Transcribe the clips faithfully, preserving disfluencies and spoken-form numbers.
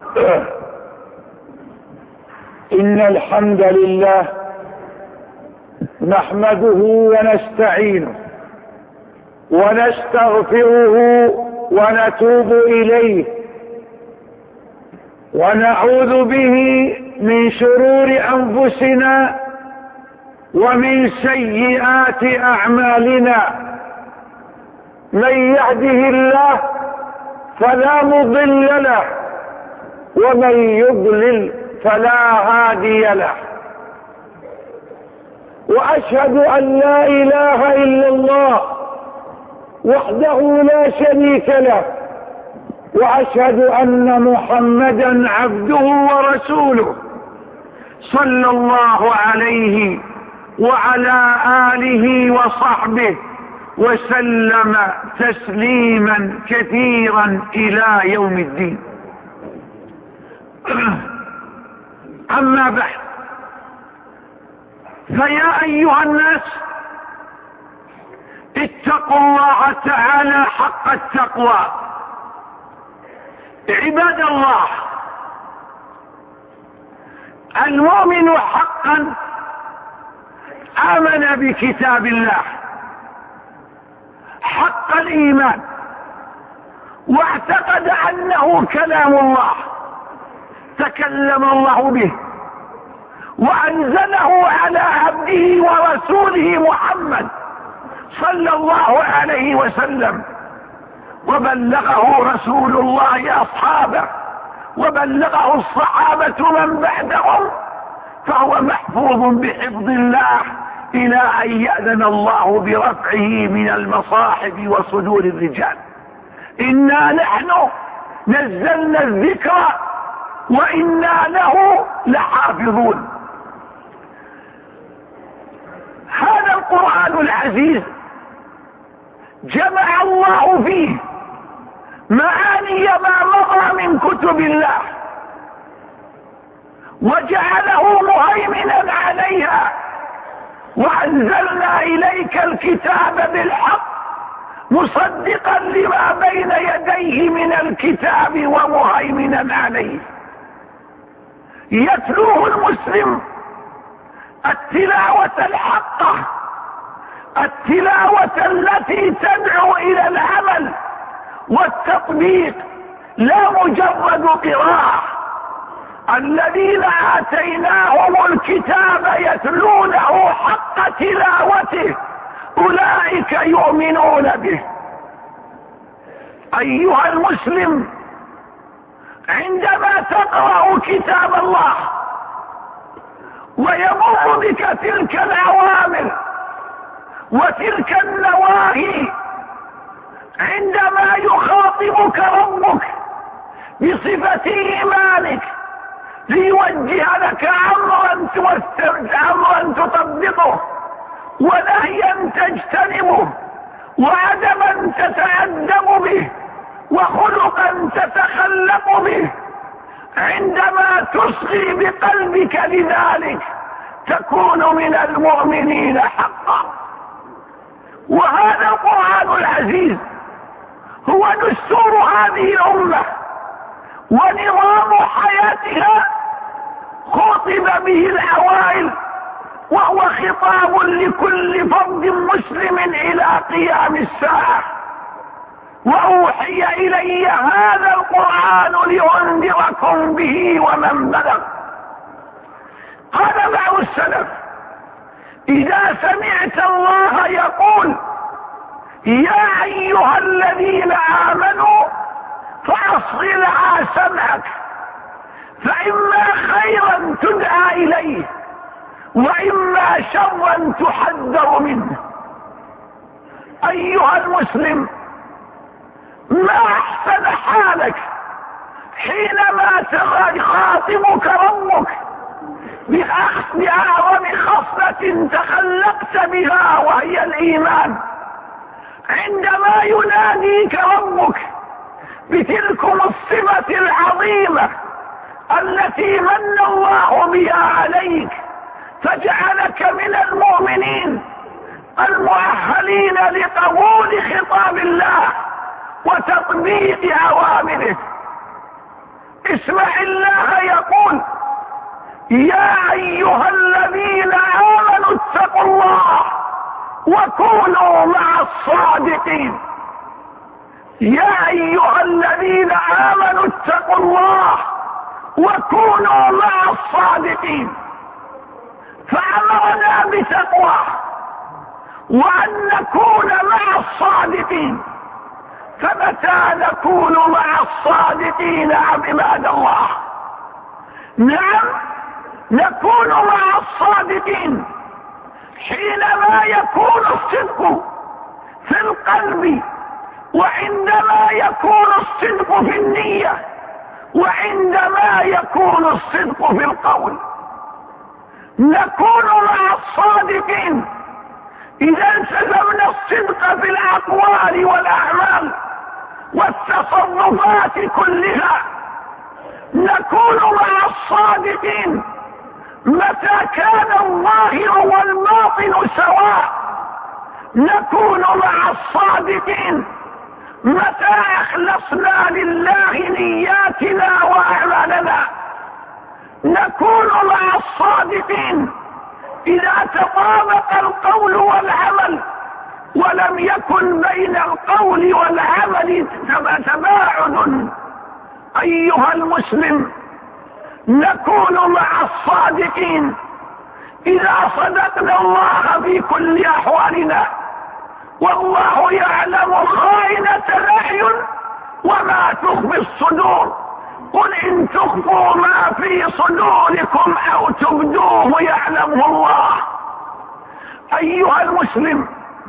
إن الحمد لله نحمده ونستعينه ونستغفره ونتوب إليه ونعوذ به من شرور أنفسنا ومن سيئات أعمالنا. من يهده الله فلا مضل له ومن يضلل فلا هادي له. وأشهد أن لا إله إلا الله وحده لا شريك له، وأشهد أن محمدا عبده ورسوله صلى الله عليه وعلى آله وصحبه وسلم تسليما كثيرا إلى يوم الدين. أما بعد، فيا أيها الناس اتقوا الله تعالى حق التقوى. عباد الله، المؤمن حقا آمن بكتاب الله حق الإيمان، واعتقد أنه كلام الله تكلم الله به وأنزله على عبده ورسوله محمد صلى الله عليه وسلم، وبلغه رسول الله أصحابه، وبلغه الصحابة من بعدهم، فهو محفوظ بحفظ الله إلى أن يأذن الله برفعه من المصاحف وصدور الرجال. إنا نحن نزلنا الذكر وإنا له لحافظون. هذا القرآن العزيز جمع الله فيه معاني ما مضى من كتب الله وجعله مهيمنا عليها، وأنزلنا إليك الكتاب بالحق مصدقا لما بين يديه من الكتاب ومهيمنا عليه. يتلوه المسلم التلاوة الحقة، التلاوة التي تدعو إلى العمل والتطبيق، لا مجرد قراءة. الذين آتيناهم الكتاب يتلونه حق تلاوته أولئك يؤمنون به. أيها المسلم، عندما تقرأ كتاب الله ويمر بك تلك الأوامر وتلك النواهي، عندما يخاطبك ربك بصفة إيمانك ليوجه لك أمرا أمرا تطبقه ونهيا تجتنبه وعدما تتأدب به وخلقا تتخلق به، عندما تصغي بقلبك لذلك تكون من المؤمنين حقا. وهذا القرآن العزيز هو دستور هذه الأمة ونظام حياتها، خاطب به العوائل، وهو خطاب لكل فرد مسلم إلى قيام الساعة. وأوحي إلي هذا القرآن لأنذركم به ومن بلغ. قال بعض السلف: إذا سمعت الله يقول يا أيها الذين آمنوا فأصغ لها سمعك، فإما خيرا تدعى إليه وإما شرا تحذر منه. أيها المسلم، ما أحسن حالك حينما يخاطبك ربك بأعظم خصلة تخلقت بها وهي الإيمان، عندما يناديك ربك بتلكم الصفة العظيمة التي من الله بها عليك فجعلك من المؤمنين المؤهلين لقبول خطاب الله وتطبيق أوامره. اسمع الله يقول: يا ايها الذين امنوا اتقوا الله وكونوا مع الصادقين. يا ايها الذين امنوا اتقوا الله وكونوا مع الصادقين، فامرنا بتقواه وان نكون مع الصادقين. فمتى نكون مع الصادقين عباد الله؟ نعم، نكون مع الصادقين حينما يكون الصدق في القلب، وعندما يكون الصدق في النية، وعندما يكون الصدق في القول. نكون مع الصادقين إذا التزمنا الصدق في الأقوال والأعمال والتصرفات كلها. نكون مع الصادقين متى كان الظاهر والباطن سواء. نكون مع الصادقين متى أخلصنا لله نياتنا وأعمالنا. نكون مع الصادقين إذا تطابق القول والعمل ولم يكن بين القول والعمل تباعد. أيها المسلم، نكون مع الصادقين إذا صدقنا الله في كل أحوالنا، والله يعلم خائنة الأعين وما تخفي الصدور. قل إن تخفوا ما في صدوركم أو تبدوه يعلمه الله. أيها المسلم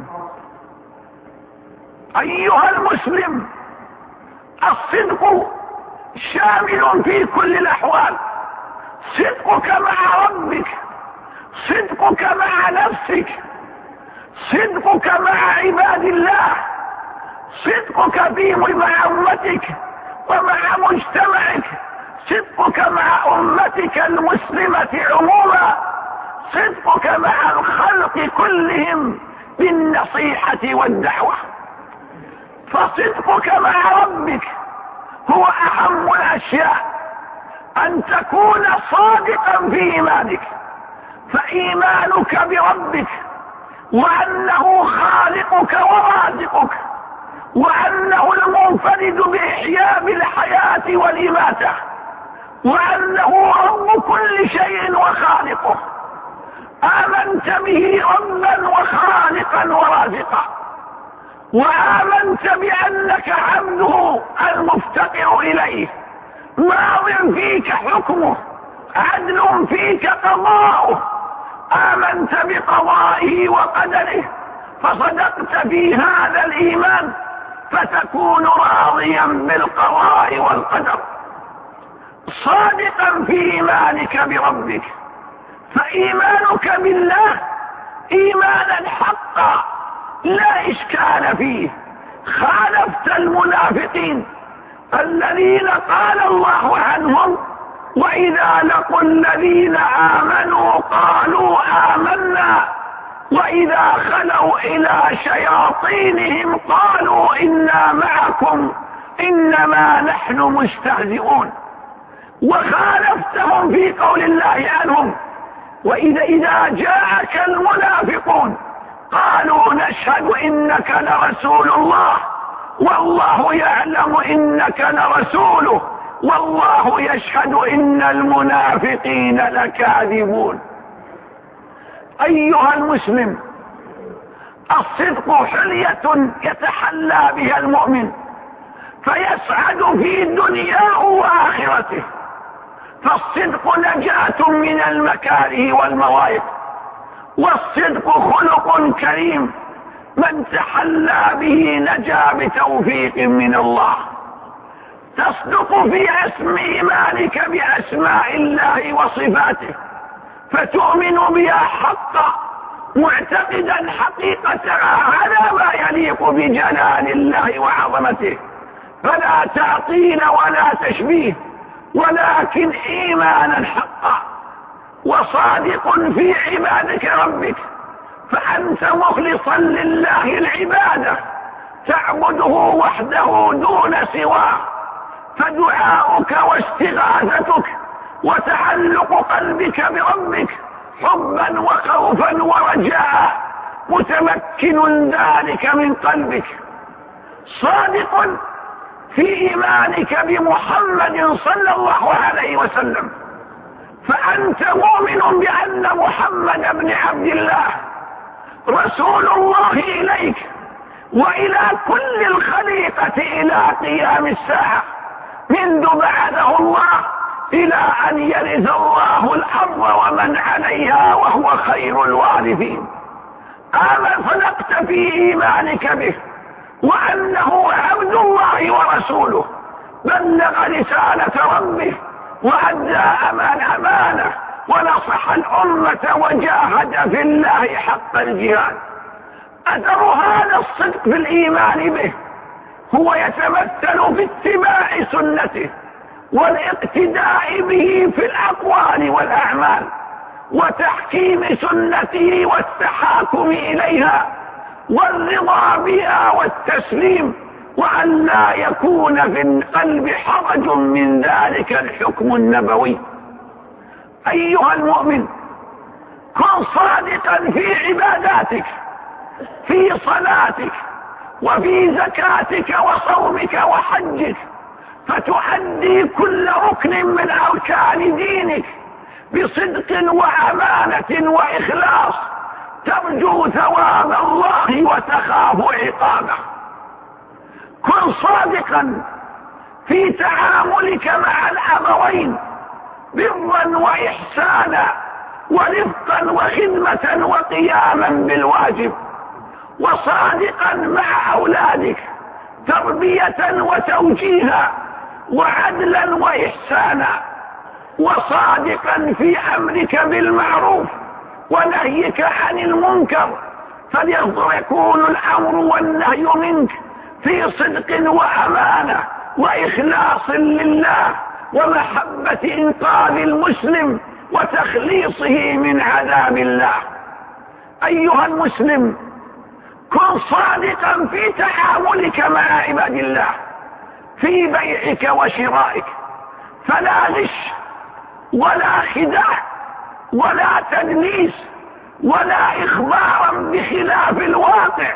أيها المسلم الصدق شامل في كل الأحوال. صدقك مع ربك، صدقك مع نفسك، صدقك مع عباد الله، صدقك في مع أمتك ومع مجتمعك، صدقك مع أمتك المسلمة عموما، صدقك مع الخلق كلهم بالنصيحة والدعوة. فصدقك مع ربك هو أهم الأشياء، أن تكون صادقا في إيمانك. فإيمانك بربك وأنه خالقك ورازقك، وأنه المنفرد بإحياء الحياة والإماتة، وأنه رب كل شيء وخالقه. آمنت به ربا وخالقا ورازقا، وآمنت بأنك عبده المفتقر إليه، ماض فيك حكمه، عدل فيك قضاؤه. آمنت بقضائه وقدره فصدقت في هذا الإيمان، فتكون راضيا بالقضاء والقدر، صادقا في إيمانك بربك. فإيمانك بالله إيمانا حقا لا إشكال فيه. خالفت المنافقين الذين قال الله عنهم: وإذا لقوا الذين آمنوا قالوا آمنا، وإذا خلوا إلى شياطينهم قالوا إنا معكم إنما نحن مستهزئون. وخالفتهم في قول الله عنهم: وإذا إذا جاءك المنافقون قالوا نشهد إنك لرسول الله والله يعلم إنك لرسوله والله يشهد إن المنافقين لكاذبون. أيها المسلم، الصدق حلية يتحلى بها المؤمن فيسعد في دنياه وآخرته. فالصدق نجاة من المكاره والمضايق، والصدق خلق كريم من تحلى به نجا بتوفيق من الله. تصدق في اسم إيمانك بأسماء الله وصفاته، فتؤمن بها حقا معتقدا حقيقتها على ما يليق بجلال الله وعظمته، فلا تعطيل ولا تشبيه، ولكن إيمانا حقا. وصادق في عبادك ربك، فأنت مخلصا لله العبادة، تعبده وحده دون سواه، فدعاؤك واستغاثتك وتعلق قلبك بربك حبا وخوفا ورجاء متمكن ذلك من قلبك، صادق في إيمانك بمحمد صلى الله عليه وسلم، فأنت مؤمن بأن محمد بن عبد الله رسول الله إليك وإلى كل الخليقة إلى قيام الساعة، منذ بعثه الله إلى أن يرث الله الأرض ومن عليها وهو خير الوارثين. آمن صدقت في إيمانك به وأنه عبد الله ورسوله، بلغ رسالة ربه وأدى أمانه ونصح الأمة وجاهد في الله حق الجهاد. أثر هذا الصدق في الإيمان به هو يتمثل في اتباع سنته والاقتداء به في الأقوال والأعمال وتحكيم سنته والتحاكم إليها والرضا بها والتسليم، وأن لا يكون في القلب حرج من ذلك الحكم النبوي. أيها المؤمن، كن صادقا في عباداتك، في صلاتك وفي زكاتك وصومك وحجك، فتؤدي كل ركن من أركان دينك بصدق وأمانة وإخلاص، ترجو ثواب الله وتخاف عقابه. كن صادقا في تعاملك مع الأبوين برا وإحسانا ورفقا وخدمة وقياما بالواجب، وصادقا مع أولادك تربية وتوجيها وعدلا وإحسانا، وصادقا في أمرك بالمعروف ونهيك عن المنكر، فليكون الأمر والنهي منك في صدق وأمانة وإخلاص لله ومحبة إنقاذ المسلم وتخليصه من عذاب الله. أيها المسلم، كن صادقا في تعاملك مع عباد الله في بيعك وشرائك، فلا غش ولا خداع ولا تدليس ولا إخبارا بخلاف الواقع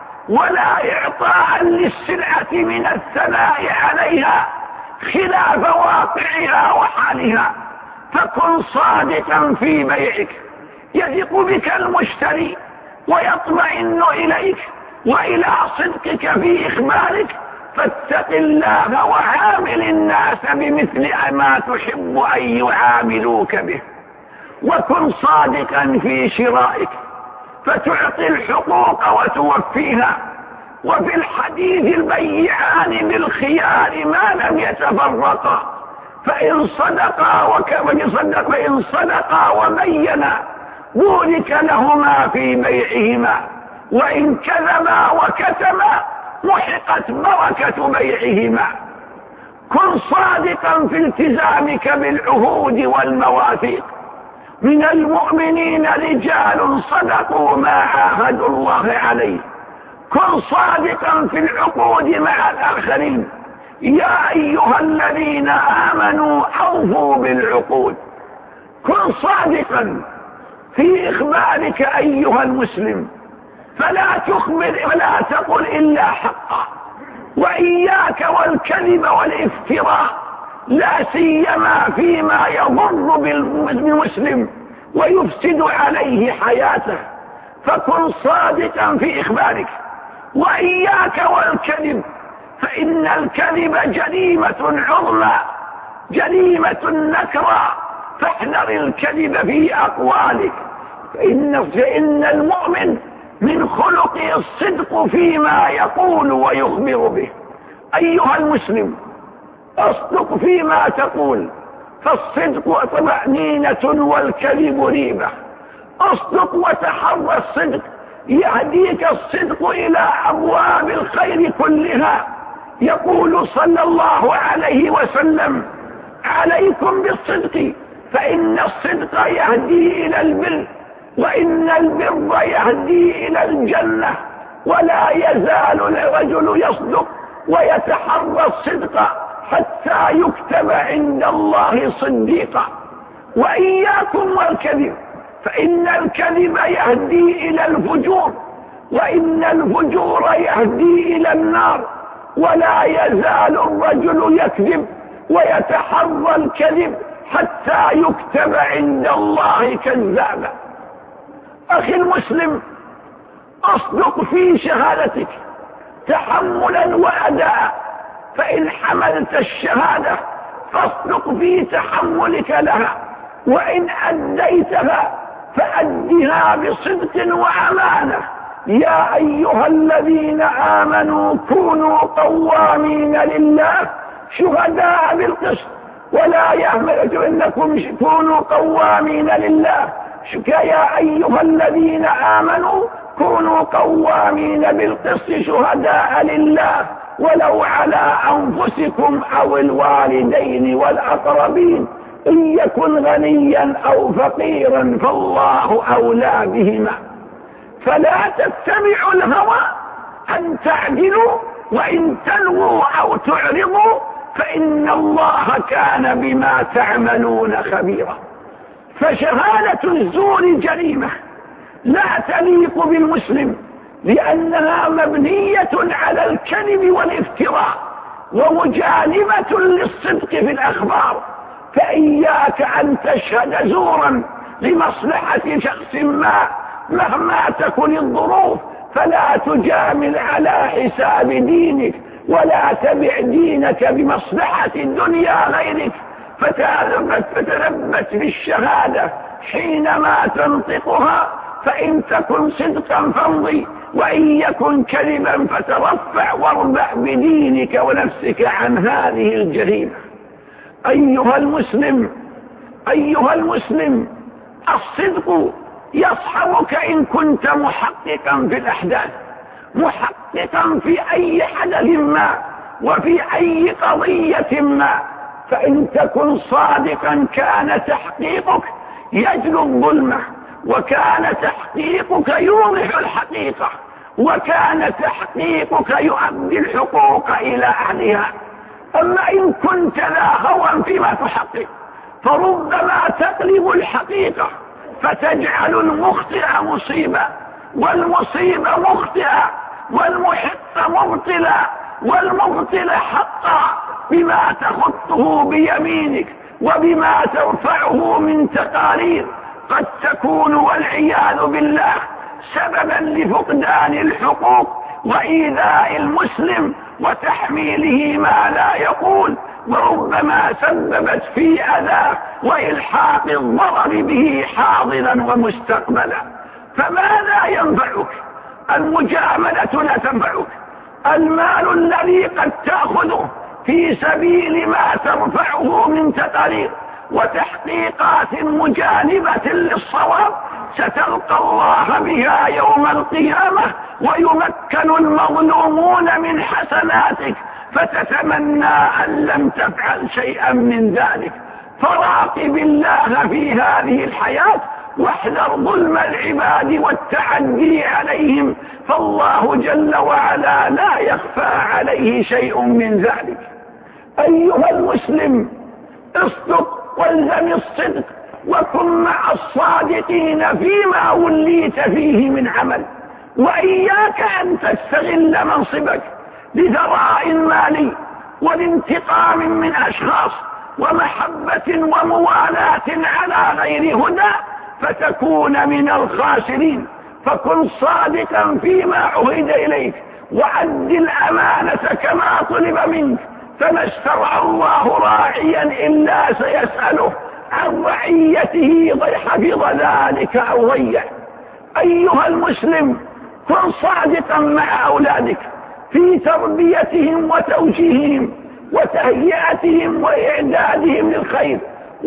ولا إعطاء للسلعة من الثناء عليها خلاف واقعها وحالها. فكن صادقا في بيعك، يثق بك المشتري ويطمئن إليك وإلى صدقك في إخبارك، فاتق الله وعامل الناس بمثل ما تحب أن يعاملوك به. وكن صادقا في شرائك، فتعطي الحقوق وتوفيها. وفي الحديث البيعان بالخيار ما لم يتفرقا، فإن صدقا وصدق فإن صدقا وبينا بورك لهما في بيعهما، وإن كذبا وكتما محقت بركة بيعهما. كن صادقا في التزامك بالعهود والمواثيق، من المؤمنين رجال صدقوا ما عاهدوا الله عليه. كن صادقا في العقود مع الآخرين، يا أيها الذين آمنوا أوفوا بالعقود. كن صادقا في إخبارك أيها المسلم، فلا تخبر ولا تقل إلا حقا، وإياك والكذب والافتراء، لا سيما فيما يضر بالمسلم ويفسد عليه حياته. فكن صادقا في إخبارك، وإياك والكذب، فإن الكذب جريمة عظمى، جريمة نكرى، فاحذر الكذب في أقوالك، فإن, فإن المؤمن من خلقه الصدق فيما يقول ويخبر به. أيها المسلم، اصدق فيما تقول، فالصدق طمأنينة والكذب ريبة. اصدق وتحرى الصدق، يهديك الصدق إلى أبواب الخير كلها. يقول صلى الله عليه وسلم: عليكم بالصدق، فإن الصدق يهدي إلى البر، وإن البر يهدي إلى الجنة. ولا يزال الرجل يصدق ويتحرى الصدق حتى يكتب عند الله صديقا. وإياكم والكذب، فإن الكذب يهدي إلى الفجور، وإن الفجور يهدي إلى النار. ولا يزال الرجل يكذب ويتحرى الكذب حتى يكتب عند الله كذابا. أخي المسلم، أصدق في شهادتك تحملا وأداء، فإن حملت الشهادة فاصدق في تحملك لها، وإن أديتها فأدها بصدق وأمانة. يا أيها الذين آمنوا كونوا قوامين لله شهداء بالقسط ولا يهملكم إنكم كونوا قوامين لله. يا أيها الذين آمنوا كونوا قوامين بالقسط شهداء لله ولو على أنفسكم أو الوالدين والأقربين إن يكن غنيا أو فقيرا فالله أولى بهما. فلا تتبعوا الهوى أن تعدلوا، وإن تلووا أو تعرضوا فإن الله كان بما تعملون خبيرا. فشهادة الزور جريمة لا تليق بالمسلم، لأنها مبنية على الكذب والافتراء ومجانبة للصدق في الأخبار. فإياك أن تشهد زورا لمصلحة شخص ما مهما تكن الظروف، فلا تجامل على حساب دينك، ولا تبع دينك بمصلحة الدنيا غيرك. فتلبس بالشهادة حينما تنطقها، فإن تكن صدقا فامضي، وإن يكن كذبا فترفع واربع بدينك ونفسك عن هذه الجريمة. أيها المسلم أيها المسلم الصدق يصحبك إن كنت محققا في الأحداث، محققا في أي حدث ما وفي أي قضية ما. فإن تكن صادقا كان تحقيقك يجلو الظلمة، وكان تحقيقك يوضح الحقيقة، وكان تحقيقك يؤدي الحقوق إلى أهلها. أما إن كنت لا هوى فيما تحقق فربما تقلب الحقيقة فتجعل المخطئ مصيبة، والمصيبة مخطئة، والمحق مبطلا، والمبطل حقا بما تخطه بيمينك وبما ترفعه من تقارير قد تكون والعياذ بالله سببا لفقدان الحقوق وإيذاء المسلم وتحميله ما لا يقول، وربما سببت في أذاه وإلحاق الضرر به حاضرا ومستقبلا. فماذا ينفعك؟ المجاملة لا تنفعك. المال الذي قد تأخذه في سبيل ما ترفعه من تقارير وتحقيقات مجانبة للصواب ستلقى الله بها يوم القيامة، ويمكن المظلومون من حسناتك فتتمنى أن لم تفعل شيئا من ذلك. فراقب الله في هذه الحياة واحذر ظلم العباد والتعدي عليهم، فالله جل وعلا لا يخفى عليه شيء من ذلك. أيها المسلم اصدق والزم الصدق، وكن مع الصادقين فيما وليت فيه من عمل. وإياك أن تستغل منصبك لثراء مالي والانتقام من أشخاص ومحبة وموالاة على غير هدى فتكون من الخاسرين. فكن صادقا فيما عهد إليك، وأد الأمانة كما طلب منك، فما استرعى الله راعيا إلا سيسأله عن رعيته حفظ ذلك أو ضيع. أيها المسلم كن صادقا مع أولادك في تربيتهم وتوجيههم وتهيئتهم وإعدادهم للخير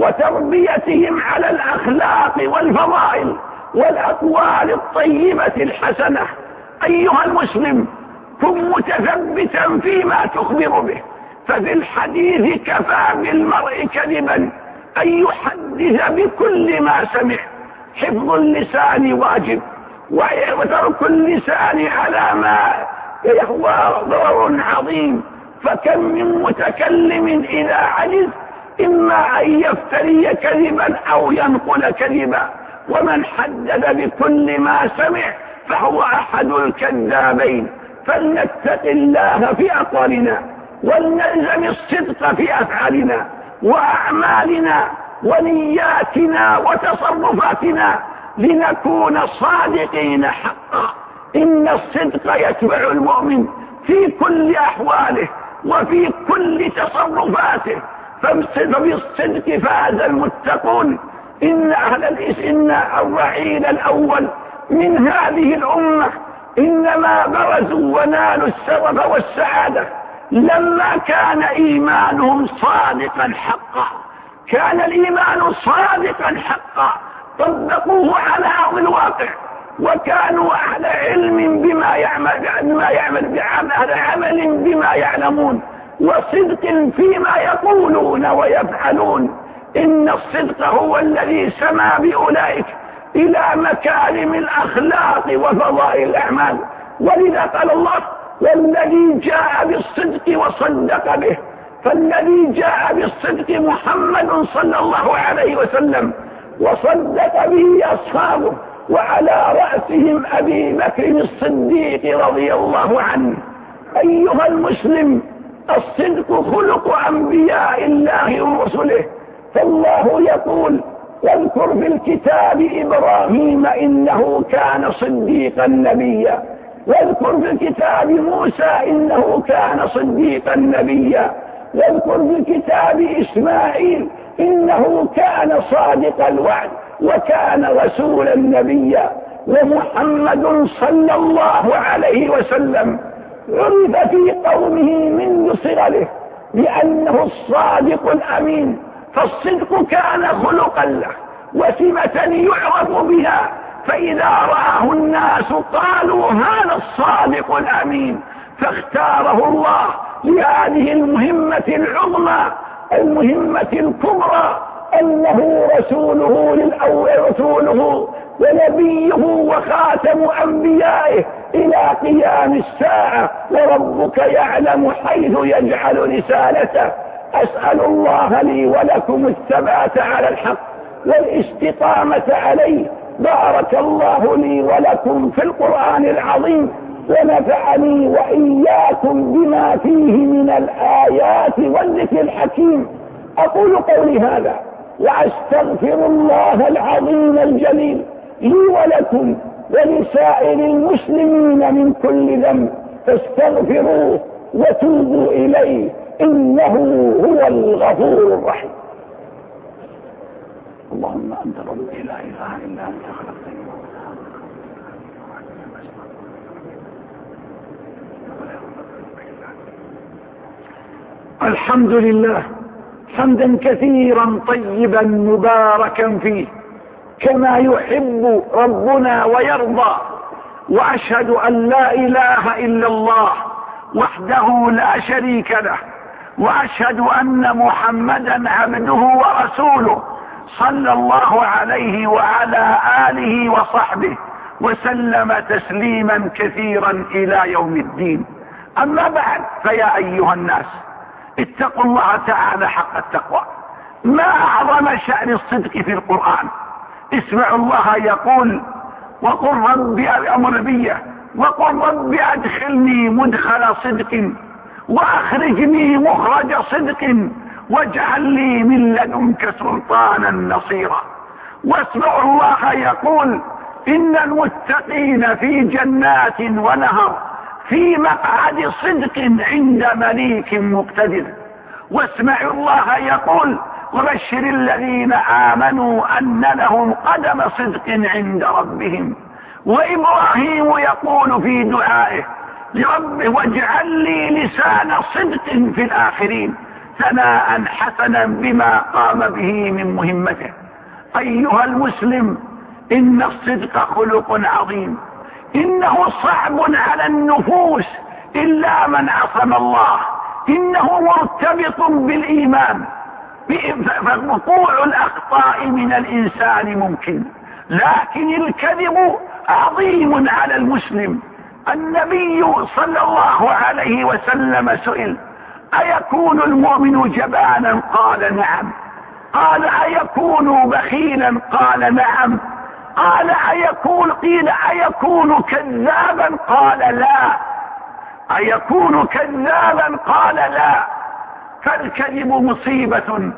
وتربيتهم على الأخلاق والفضائل والأقوال الطيبة الحسنة. أيها المسلم كن متثبتا فيما تخبر به، ففي الحديث كفى بالمرء كذبا أن يحدث بكل ما سمع. حفظ اللسان واجب، وترك اللسان على ما يهوى ضرر عظيم. فكم من متكلم إذا عجز إما أن يفتري كذبا أو ينقل كذبا، ومن حدد بكل ما سمع فهو أحد الكذابين. فلنتق الله في أقوالنا، ولنلزم الصدق في أفعالنا وأعمالنا ونياتنا وتصرفاتنا لنكون صادقين حقا. إن الصدق يتبع المؤمن في كل أحواله وفي كل تصرفاته، فبالصدق فاز المتقون. إن أهل الإسلام الرعيل الأول من هذه الأمة إنما برزوا ونالوا الشرف والسعادة لما كان إيمانهم صادقا حقا. كان الإيمان صادقا حقا، طبقوه على أرض الواقع، وكانوا أهل علم بما يعمل بما يعمل بعمل عمل بما يعلمون، وصدق فيما يقولون ويفعلون. إن الصدق هو الذي سمى بأولئك إلى مكارم الأخلاق وفضائل الأعمال. ولذا قال الله: والذي جاء بالصدق وصدق به. فالذي جاء بالصدق محمد صلى الله عليه وسلم، وصدق به أصحابه، وعلى رأسهم أبي بكر الصديق رضي الله عنه. أيها المسلم، الصدق خلق أنبياء الله ورسله، فالله يقول: واذكر في الكتاب إبراهيم إنه كان صديقا نبيا، واذكر في الكتاب موسى إنه كان صديقا نبيا، واذكر في الكتاب إسماعيل إنه كان صادق الوعد وكان رسولا نبيا. ومحمد صلى الله عليه وسلم عرف في قومه منذ صغره بأنه الصادق الأمين، فالصدق كان خلقا له وسمة يعرف بها، فإذا رآه الناس قالوا: هذا الصادق الأمين. فاختاره الله لهذه المهمة العظمى، المهمة الكبرى، أنه رسوله للأول رسوله ونبيه وخاتم أنبيائه إلى قيام الساعة، وربك يعلم حيث يجعل رسالته. أسأل الله لي ولكم الثبات على الحق والاستقامة عليه. بارك الله لي ولكم في القرآن العظيم، ونفعني وإياكم بما فيه من الآيات والذكر الحكيم. أقول قولي هذا وأستغفر الله العظيم الجليل لي ولكم ولسائر المسلمين من كل ذنب، فاستغفروه وتوبوا إليه، إنه هو الغفور الرحيم. اللهم أنت ربي لا إله إلا أنت خلقتني. الحمد لله حمدا كثيرا طيبا مباركا فيه كما يحب ربنا ويرضى. وأشهد أن لا إله إلا الله وحده لا شريك له، وأشهد أن محمدا عبده ورسوله صلى الله عليه وعلى آله وصحبه وسلم تسليما كثيرا إلى يوم الدين. أما بعد، فيا أيها الناس، اتقوا الله تعالى حق التقوى. ما أعظم شأن الصدق في القرآن. اسمعوا الله يقول: وقل رب أمر بي وقل رب أدخلني مدخل صدق وأخرجني مخرج صدق واجعل لي من لدنك سلطانا نصيرا. واسمعوا الله يقول: إن المتقين في جنات ونهر في مقعد صدق عند مليك مقتدر. واسمعوا الله يقول: وبشر الذين آمنوا أن لهم قدم صدق عند ربهم. وإبراهيم يقول في دعائه لربه: واجعل لي لسان صدق في الآخرين، ثناء حسنا بما قام به من مهمته. أيها المسلم، إن الصدق خلق عظيم، إنه صعب على النفوس إلا من عصم الله، إنه مرتبط بالإيمان، فوقوع الأخطاء من الإنسان ممكن، لكن الكذب عظيم على المسلم. النبي صلى الله عليه وسلم سئل: أيكون المؤمن جبانا؟ قال نعم. قال أيكون بخيلا؟ قال نعم. قال أيكون قيل أيكون كذابا؟ قال لا. أيكون كذابا؟ قال لا. فالكذب مصيبة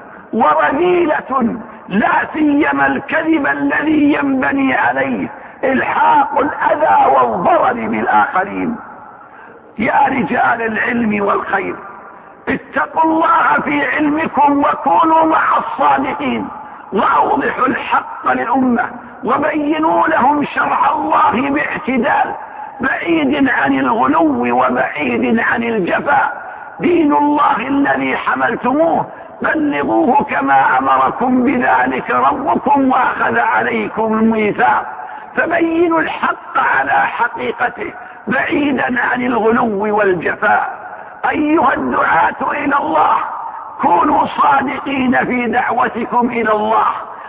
ورذيلة، لا سيما الكذب الذي ينبني عليه الحاق الأذى والضرر بالآخرين. يا رجال العلم والخير، اتقوا الله في علمكم وكونوا مع الصادقين، وأوضحوا الحق للأمة وبينوا لهم شرع الله باعتدال، بعيد عن الغلو وبعيد عن الجفاء. دين الله الذي حملتموه بلغوه كما أمركم بذلك ربكم وأخذ عليكم الميثاق، فبينوا الحق على حقيقته بعيدا عن الغلو والجفاء. أيها الدعاة إلى الله، كونوا صادقين في دعوتكم إلى الله،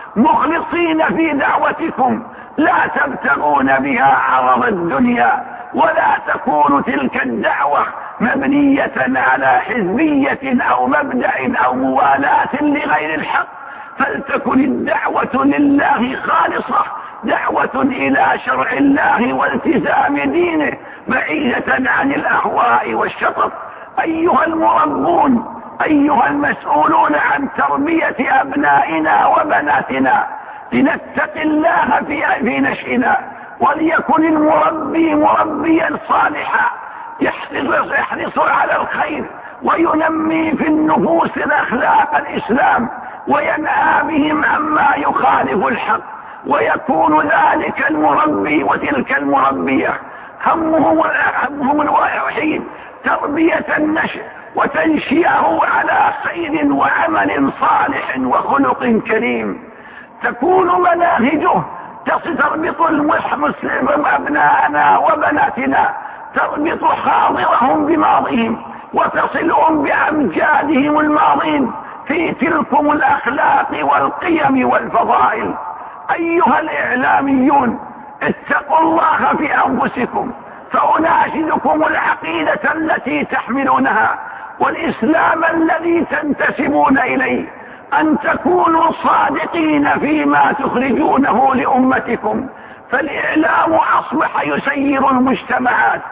مخلصين في دعوتكم، لا تبتغون بها عرض الدنيا، ولا تكون تلك الدعوة مبنية على حزبية أو مبدأ أو موالاة لغير الحق، فلتكن الدعوة لله خالصة، دعوة إلى شرع الله والتزام دينه، بعيدة عن الأهواء والشطط. أيها المربون، أيها المسؤولون عن تربية أبنائنا وبناتنا، لنتق الله في نشئنا، وليكن المربي مربيا صالحا يحرص, يحرص على الخير، وينمي في النفوس الأخلاق الإسلام، وينهى بهم عما يخالف الحق، ويكون ذلك المربي وتلك المربية همهم همهم الوحيد تربية النشء وتنشئه على خير وعمل صالح وخلق كريم. تكون مناهجه تربط المسلم أبناءنا وبناتنا، تربط حاضرهم بماضيهم وتصلهم بأمجادهم الماضين في تلكم الأخلاق والقيم والفضائل. أيها الإعلاميون، اتقوا الله في أنفسكم، فأناشدكم العقيدة التي تحملونها والإسلام الذي تنتسبون إليه، أن تكونوا صادقين فيما تخرجونه لأمتكم، فالإعلام أصبح يسير المجتمعات،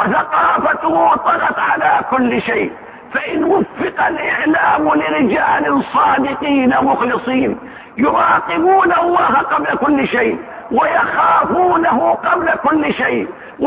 وثقافته طغت على كل شيء. فإن وفق الإعلام لرجال صادقين مخلصين يراقبون الله قبل كل شيء، ويخافونه قبل كل شيء،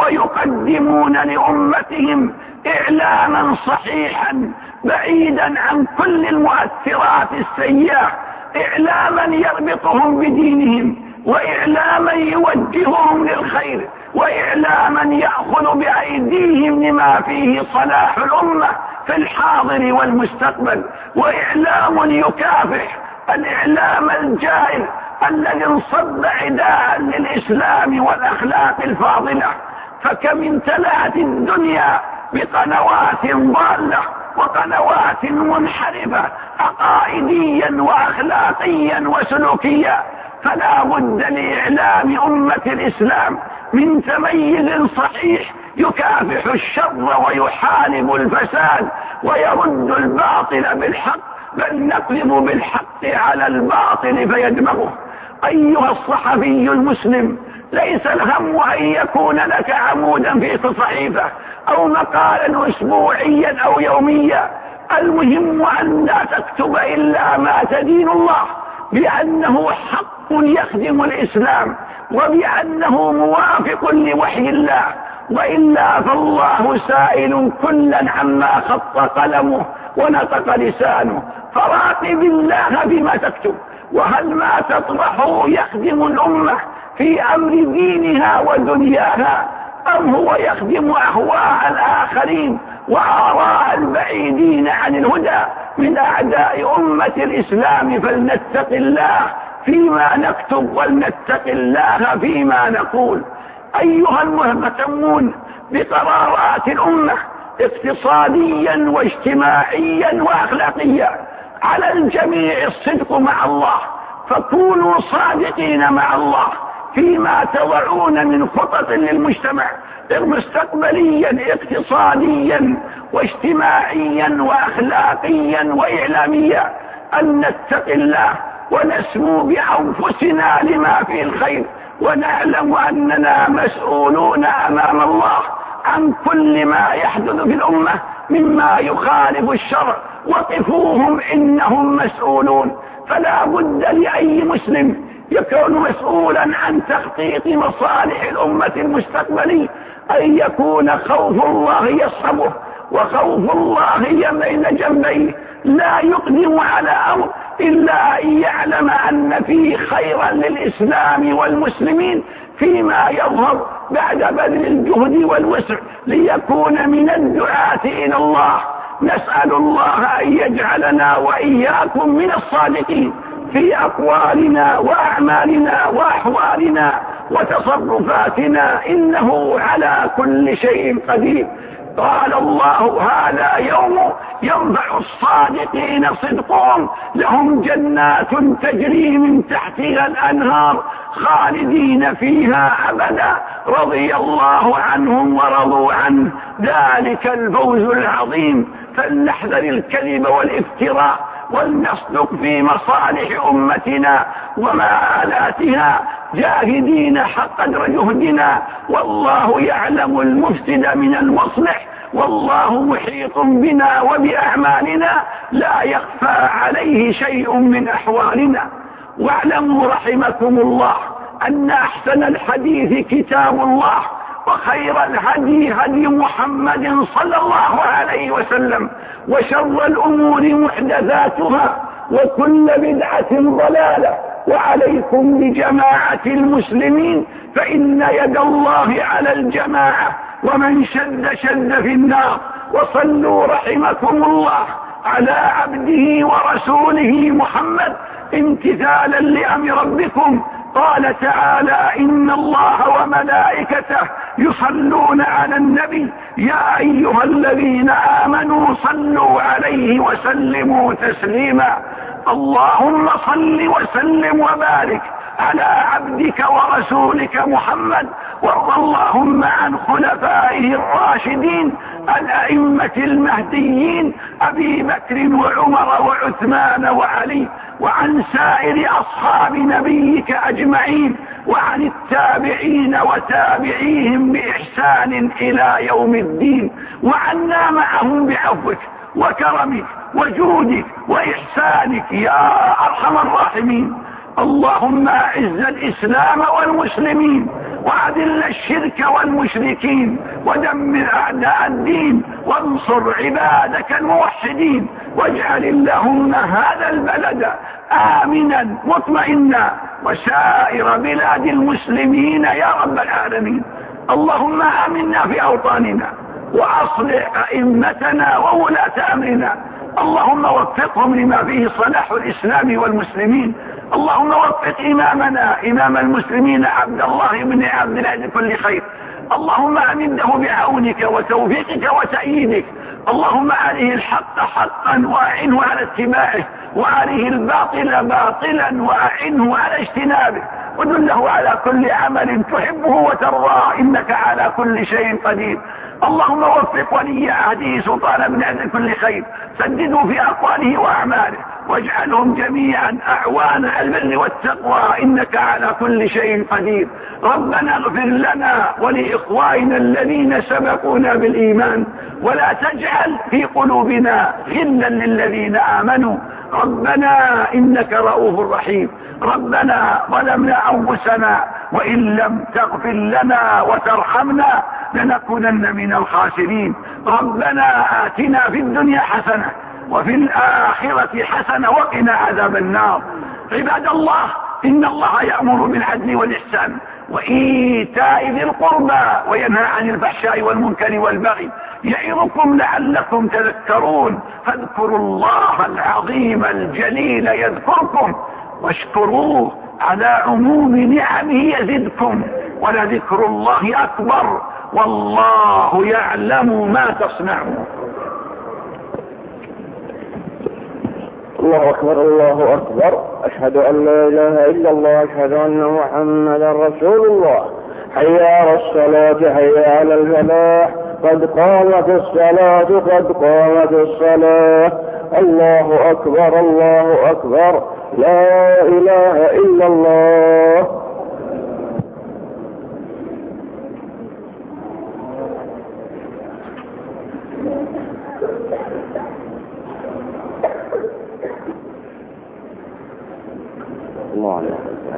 ويقدمون لأمتهم إعلاما صحيحا بعيدا عن كل المؤثرات السيئة، إعلاما يربطهم بدينهم، وإعلاما يوجههم للخير، وإعلاما يأخذ بأيديهم لما فيه صلاح الأمة في الحاضر والمستقبل، وإعلام يكافح الإعلام الجائر الذي انصب عداء للإسلام والأخلاق الفاضلة. فكم امتلأت الدنيا بقنوات ضالة وقنوات منحرفة عقائديا وأخلاقيا وسلوكيا، فلا بد لإعلام أمة الإسلام من تميز صحيح يكافح الشر ويحارب الفساد ويرد الباطل بالحق، بل نقلب بالحق على الباطل فيدمغه. أيها الصحفي المسلم، ليس الهم أن يكون لك عمودا في صحيفة أو مقالا أسبوعيا أو يوميا، المهم أن لا تكتب إلا ما تدين الله بأنه حق يخدم الإسلام، وبأنه موافق لوحي الله، وإلا فالله سائل كلا عما خط قلمه ونطق لسانه. فراقب الله بما تكتب، وهل ما تطرحه يخدم الأمة في أمر دينها ودنياها، أم هو يخدم أهواء الآخرين وآراء البعيدين عن الهدى من أعداء أمة الإسلام؟ فلنتق الله فيما نكتب ولنتق الله فيما نقول. أيها المهتمون بقرارات الأمة اقتصاديا واجتماعيا وأخلاقيا، على الجميع الصدق مع الله، فكونوا صادقين مع الله فيما تضعون من خطط للمجتمع مستقبليا اقتصاديا واجتماعيا وأخلاقيا وإعلاميا أن نتقي الله ونسمو بأنفسنا لما فيه الخير، ونعلم أننا مسؤولون أمام الله عن كل ما يحدث في الأمة مما يخالف الشرع. وقفوهم إنهم مسؤولون. فلا بد لأي مسلم يكون مسؤولا عن تخطيط مصالح الأمة المستقبلي أن يكون خوف الله يصحبه، وخوف الله بين جنبيه، لا يقدم على أمر إلا أن يعلم أن فيه خيرا للإسلام والمسلمين فيما يظهر بعد بذل الجهد والوسع ليكون من الدعاة إلى الله. نسأل الله أن يجعلنا وإياكم من الصادقين في أقوالنا وأعمالنا وأحوالنا وتصرفاتنا، إنه على كل شيء قدير. قال الله: هذا يوم ينفع الصادقين صدقهم، لهم جنات تجري من تحتها الأنهار خالدين فيها أبدا، رضي الله عنهم ورضوا عنه، ذلك الفوز العظيم. فلنحذر الكذب والافتراء ولنصدق في مصالح أمتنا ومآلاتها، جاهدين حق قدر جهدنا، والله يعلم المفسد من المصلح، والله محيط بنا وبأعمالنا، لا يخفى عليه شيء من أحوالنا. واعلموا رحمكم الله أن أحسن الحديث كتاب الله، وخير الهدي هدي محمد صلى الله عليه وسلم، وشر الأمور محدثاتها، وكل بدعة ضلالة. وعليكم بجماعة المسلمين، فإن يد الله على الجماعة، ومن شد شد في النار. وصلوا رحمكم الله على عبده ورسوله محمد امتثالا لأمر ربكم. قال تعالى: إن الله وملائكته يصلون على النبي يا أيها الذين آمنوا صلوا عليه وسلموا تسليما. اللهم صل وسلم وبارك على عبدك ورسولك محمد، وارض اللهم عن خلفائه الراشدين الأئمة المهديين أبي بكر وعمر وعثمان وعلي، وعن سائر أصحاب نبيك أجمعين، وعن التابعين وتابعيهم بإحسان إلى يوم الدين، وعنا معهم بعفوك وكرمك وجودك وإحسانك يا أرحم الراحمين. اللهم أعز الإسلام والمسلمين، وأذل الشرك والمشركين، ودمر أعداء الدين، وانصر عبادك الموحدين، واجعل اللهم هذا البلد آمنا مطمئنا، وسائر بلاد المسلمين يا رب العالمين. اللهم آمنا في أوطاننا، وأصلح أئمتنا وولاة أمرنا، اللهم وفقهم لما فيه صلاح الإسلام والمسلمين. اللهم وفق إمامنا إمام المسلمين عبد الله بن عبد الله كل خير، اللهم أمده بعونك وتوفيقك وتأييدك. اللهم عليه الحق حقا وأعنه على اتباعه، وعليه الباطل باطلا وأعنه على اجتنابه، ودله على كل عمل تحبه وترضاه، إنك على كل شيء قدير. اللهم وفق ولي عهده سلطان بن عبد كل خير، سددوا في أقواله وأعماله، واجعلهم جميعا أعوان على البر والتقوى، إنك على كل شيء قدير. ربنا اغفر لنا ولإخواننا الذين سبقونا بالإيمان، ولا تجعل في قلوبنا غلا للذين آمنوا. ربنا إنك رؤوف رحيم. ربنا ظلمنا أنفسنا، وإن لم تغفر لنا وترحمنا لنكونن من الخاسرين. ربنا آتنا في الدنيا حسنة وفي الآخرة حسنة وقنا عذاب النار. عباد الله، إن الله يأمر بالعدل والإحسان وإيتاء ذي القربى، وينهى عن الفحشاء والمنكر والبغي، يعظكم لعلكم تذكرون. فاذكروا الله العظيم الجليل يذكركم، واشكروه على عموم نعمه يزدكم، ولذكر الله أكبر، والله يعلم ما تصنعون. الله أكبر الله أكبر، أشهد أن لا إله إلا الله، أشهد أن محمدا رسول الله. حي على الصلاة، حي على الفلاح، قد قامت الصلاة قد قامت الصلاة. الله أكبر الله أكبر، لا إله إلا الله. الله عليه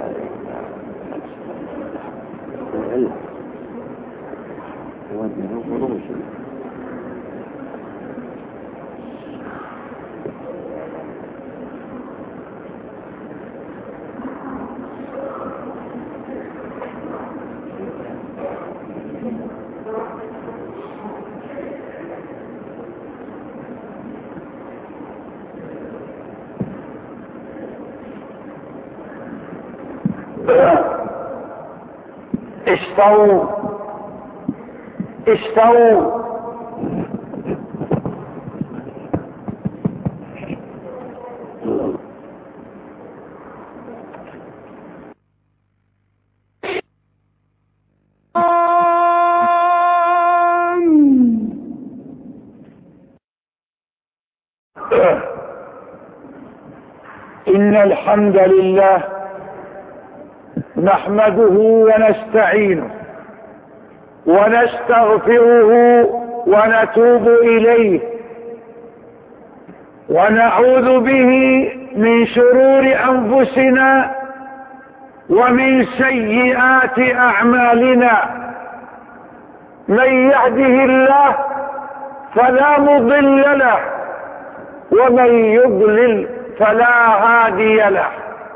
استووا استووا. إن الحمد لله نحمده ونستعينه ونستغفره ونتوب إليه ونعوذ به من شرور أنفسنا ومن سيئات أعمالنا. من يهده الله فلا مضل له ومن يضلل فلا هادي له.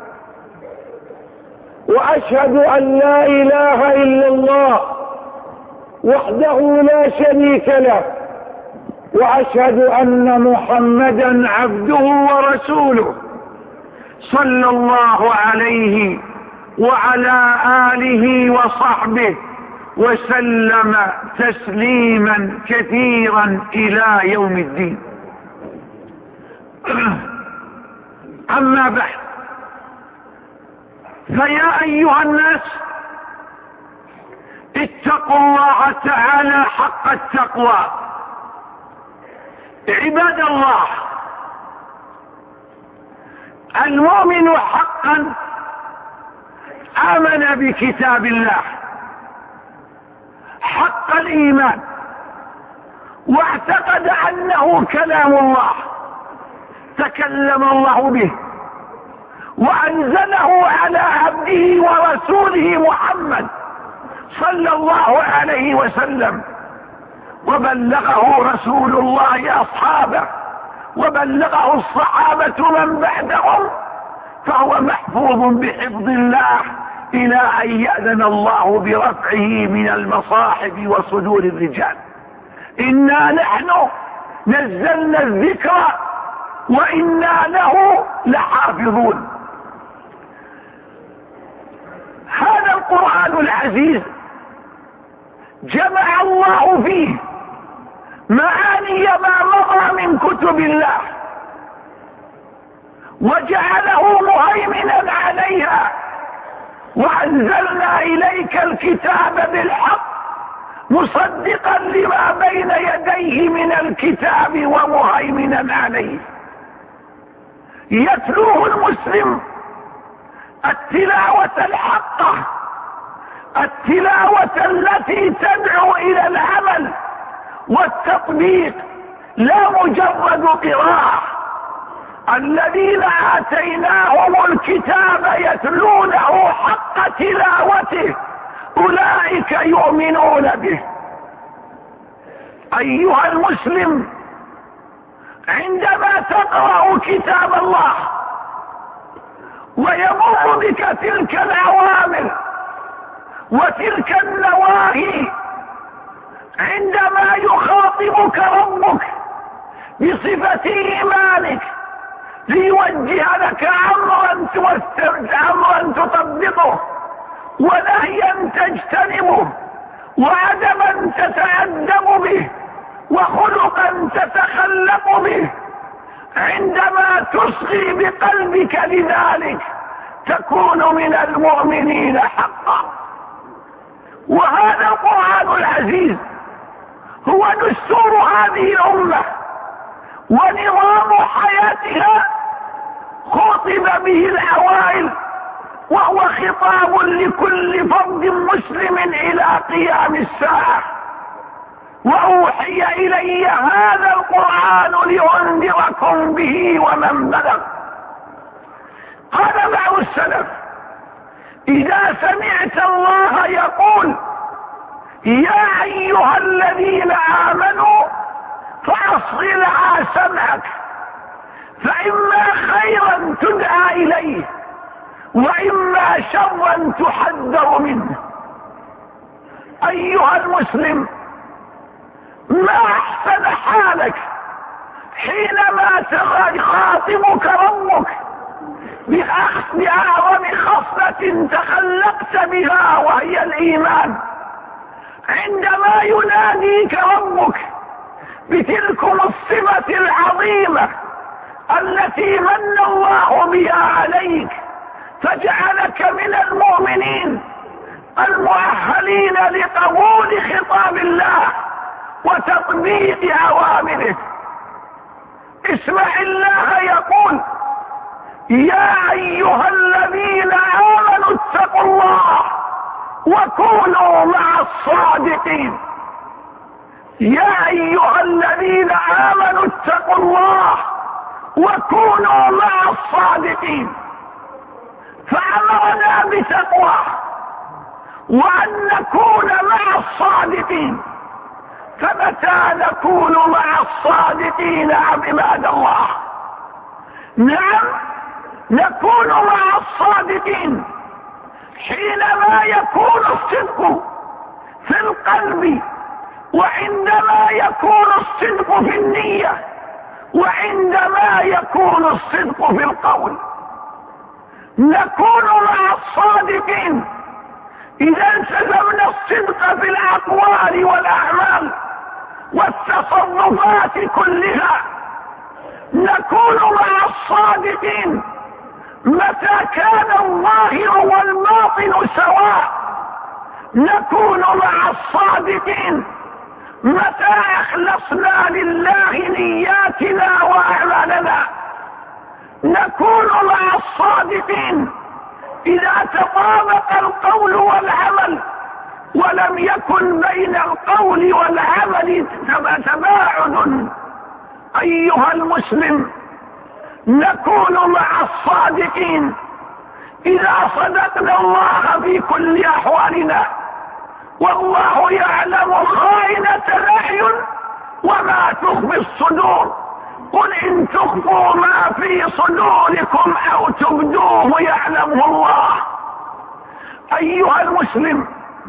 وأشهد أن لا إله إلا الله وحده لا شريك له، وأشهد أن محمدا عبده ورسوله صلى الله عليه وعلى آله وصحبه وسلم تسليما كثيرا إلى يوم الدين. أما بعد، فيا أيها الناس اتقوا الله تعالى حق التقوى. عباد الله، المؤمن حقا آمن بكتاب الله حق الإيمان، واعتقد أنه كلام الله تكلم الله به وأنزله على عبده ورسوله محمد صلى الله عليه وسلم، وبلغه رسول الله أصحابه، وبلغه الصحابة من بعدهم، فهو محفوظ بحفظ الله إلى أن يأذن الله برفعه من المصاحف وصدور الرجال. إنا نحن نزلنا الذكر وإنا له لحافظون. هذا القرآن العزيز جمع الله فيه معاني ما مضى من كتب الله وجعله مهيمنا عليها. وأنزلنا إليك الكتاب بالحق مصدقا لما بين يديه من الكتاب ومهيمنا عليه. يتلوه المسلم التلاوة الحقة، التلاوة التي تدعو إلى العمل والتطبيق، لا مجرد قراءة. الذين آتيناهم الكتاب يتلونه حق تلاوته أولئك يؤمنون به. أيها المسلم، عندما تقرأ كتاب الله ويمر بك تلك الأوامر وتلك النواهي، عندما يخاطبك ربك بصفة إيمانك ليوجه لك أمرا أمرا تطبقه ونهيا تجتنبه وعدما تتأدب به وخلقا تتخلق به، عندما تصغي بقلبك لذلك تكون من المؤمنين حقا. وهذا القرآن العزيز هو دستور هذه الأمة ونظام حياتها خطب به الأوائل، وهو خطاب لكل فرد مسلم إلى قيام الساعة. وأوحي إلي هذا القرآن لأنذركم به ومن بلغ. قال بعض السلف: إذا سمعت الله يقول يا أيها الذين آمنوا فأصغ لها سمعك، فإما خيرا تدعى إليه وإما شرا تحذر منه. أيها المسلم، ما أحسن حالك حينما يخاطبك ربك بأعظم خصلة تخلقت بها وهي الإيمان، عندما يناديك ربك بتلكم الصفة العظيمة التي من الله بها عليك فجعلك من المؤمنين المؤهلين لقبول خطاب الله وتطبيق أوامره. اسمع الله يقول يا أيها الذين آمنوا اتقوا الله وكونوا مع الصادقين. يا أيها الذين آمنوا اتقوا الله وكونوا مع الصادقين، فأمرنا بتقواه وأن نكون مع الصادقين. فمتى نكون مع الصادقين عباد الله؟ نعم، نكون مع الصادقين حينما يكون الصدق في القلب، وعندما يكون الصدق في النية، وعندما يكون الصدق في القول. نكون مع الصادقين إذا التزمنا الصدق في الأقوال والأعمال والتصرفات كلها. نكون مع الصادقين متى كان الظاهر والباطن سواء. نكون مع الصادقين متى أخلصنا لله نياتنا وأعمالنا. نكون مع الصادقين إذا تطابق القول والعمل ولم يكن بين القول والعمل تباعد. أيها المسلم، نكون مع الصادقين إذا صدقنا الله في كل أحوالنا، والله يعلم خائنة الأعين وما تخفي الصدور. قل إن تخفوا ما في صدوركم أو تبدوه يعلمه الله. أيها المسلم،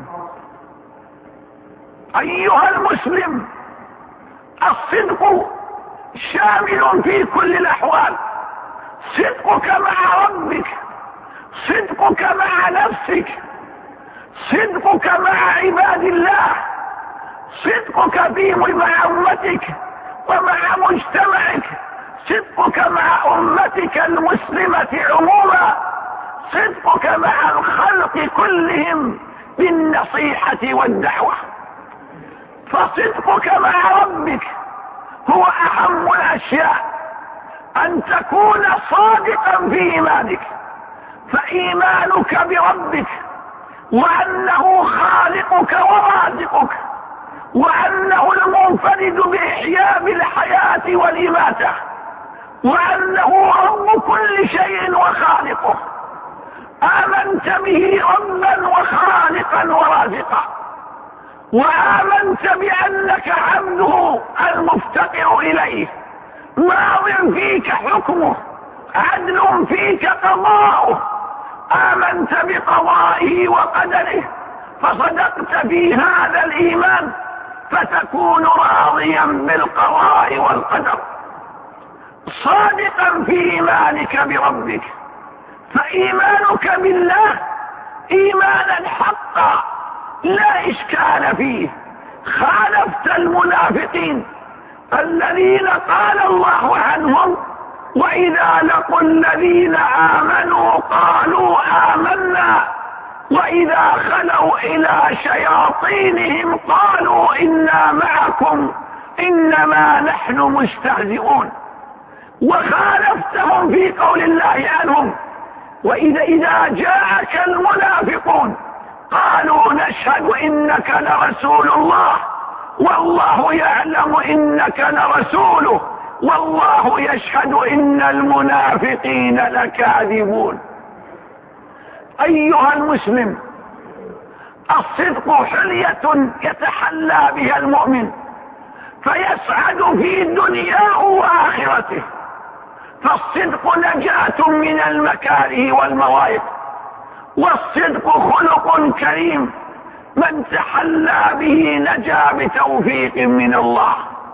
أيها المسلم، الصدق شامل في كل الأحوال. صدقك مع ربك، صدقك مع نفسك، صدقك مع عباد الله، صدقك في مع أمتك ومع مجتمعك، صدقك مع أمتك المسلمة عموما، صدقك مع الخلق كلهم بالنصيحة والدعوة. فصدقك مع ربك هو أهم الأشياء، أن تكون صادقا في إيمانك. فإيمانك بربك وأنه خالقك ورازقك، وأنه المنفرد بإحياء الحياة والإماتة، وأنه رب كل شيء وخالقه. آمنت به ربا وخالقا ورازقا، وآمنت بأنك عبده المفتقر إليه، ماض فيك حكمه، عدل فيك قضاؤه. آمنت بقضائه وقدره فصدقت في هذا الإيمان، فتكون راضيا بالقضاء والقدر، صادقا في إيمانك بربك. فإيمانك بالله إيمانا حقا لا إشكال فيه. خالفت المنافقين الذين قال الله عنهم وإذا لقوا الذين آمنوا قالوا آمنا وإذا خلوا إلى شياطينهم قالوا إنا معكم إنما نحن مستهزئون. وخالفتهم في قول الله عنهم: وإذا إذا جاءك المنافقون قالوا نشهد إنك لرسول الله والله يعلم إنك لرسوله والله يشهد إن المنافقين لكاذبون. أيها المسلم، الصدق حلية يتحلى بها المؤمن فيسعد في دنياه وآخرته، فالصدق نجاة من المكاره والموائد، والصدق خلق كريم من تحلى به نجا بتوفيق من الله.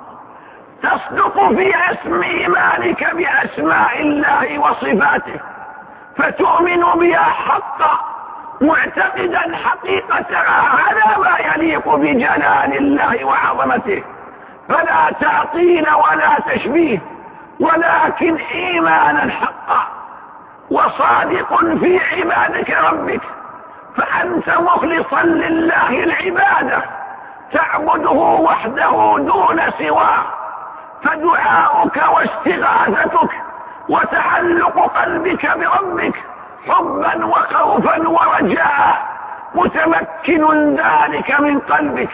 تصدق في اسم إيمانك بأسماء الله وصفاته فتؤمن بها حقا معتقدا حقيقتها على ما يليق بجلال الله وعظمته، فلا تعطيل ولا تشبيه ولكن إيمانا حقا. وصادق في عبادك ربك فأنت مخلصا لله العبادة تعبده وحده دون سواه، فدعاؤك واستغاثتك وتعلق قلبك بربك حبا وخوفا ورجاء متمكن ذلك من قلبك.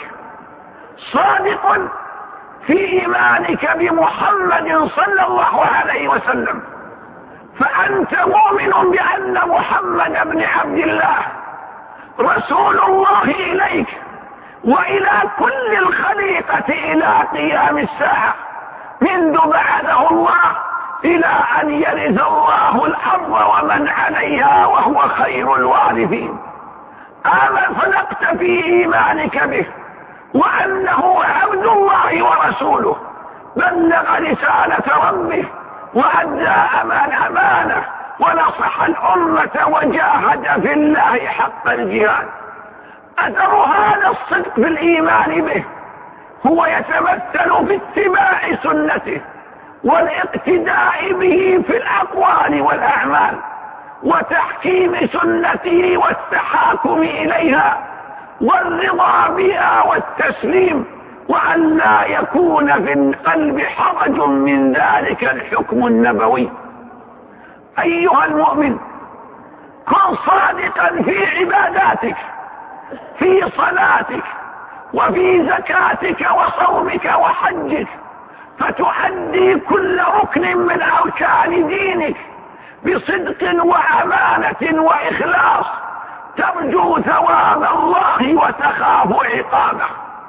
صادق في إيمانك بمحمد صلى الله عليه وسلم فأنت مؤمن بأن محمد بن عبد الله رسول الله إليك وإلى كل الخليقة إلى قيام الساعة، منذ بعثه الله إلى أن يرث الله الأرض ومن عليها وهو خير الوارثين. آمن صدقت في إيمانك به وأنه عبد الله ورسوله، بلغ رسالة ربه وأدى أمان أمانه ونصح الأمة وجاهد في الله حق الجهاد. أثر هذا الصدق في الإيمان به هو يتمثل في اتباع سنته والاقتداء به في الأقوال والأعمال وتحكيم سنته والتحاكم إليها والرضا بها والتسليم، وأن لا يكون في القلب حرج من ذلك الحكم النبوي. أيها المؤمن، كن صادقا في عباداتك، في صلاتك وفي زكاتك وصومك وحجك، فتؤدي كل ركن من أركان دينك بصدق وأمانة وإخلاص، ترجو ثواب الله وتخاف عقابه.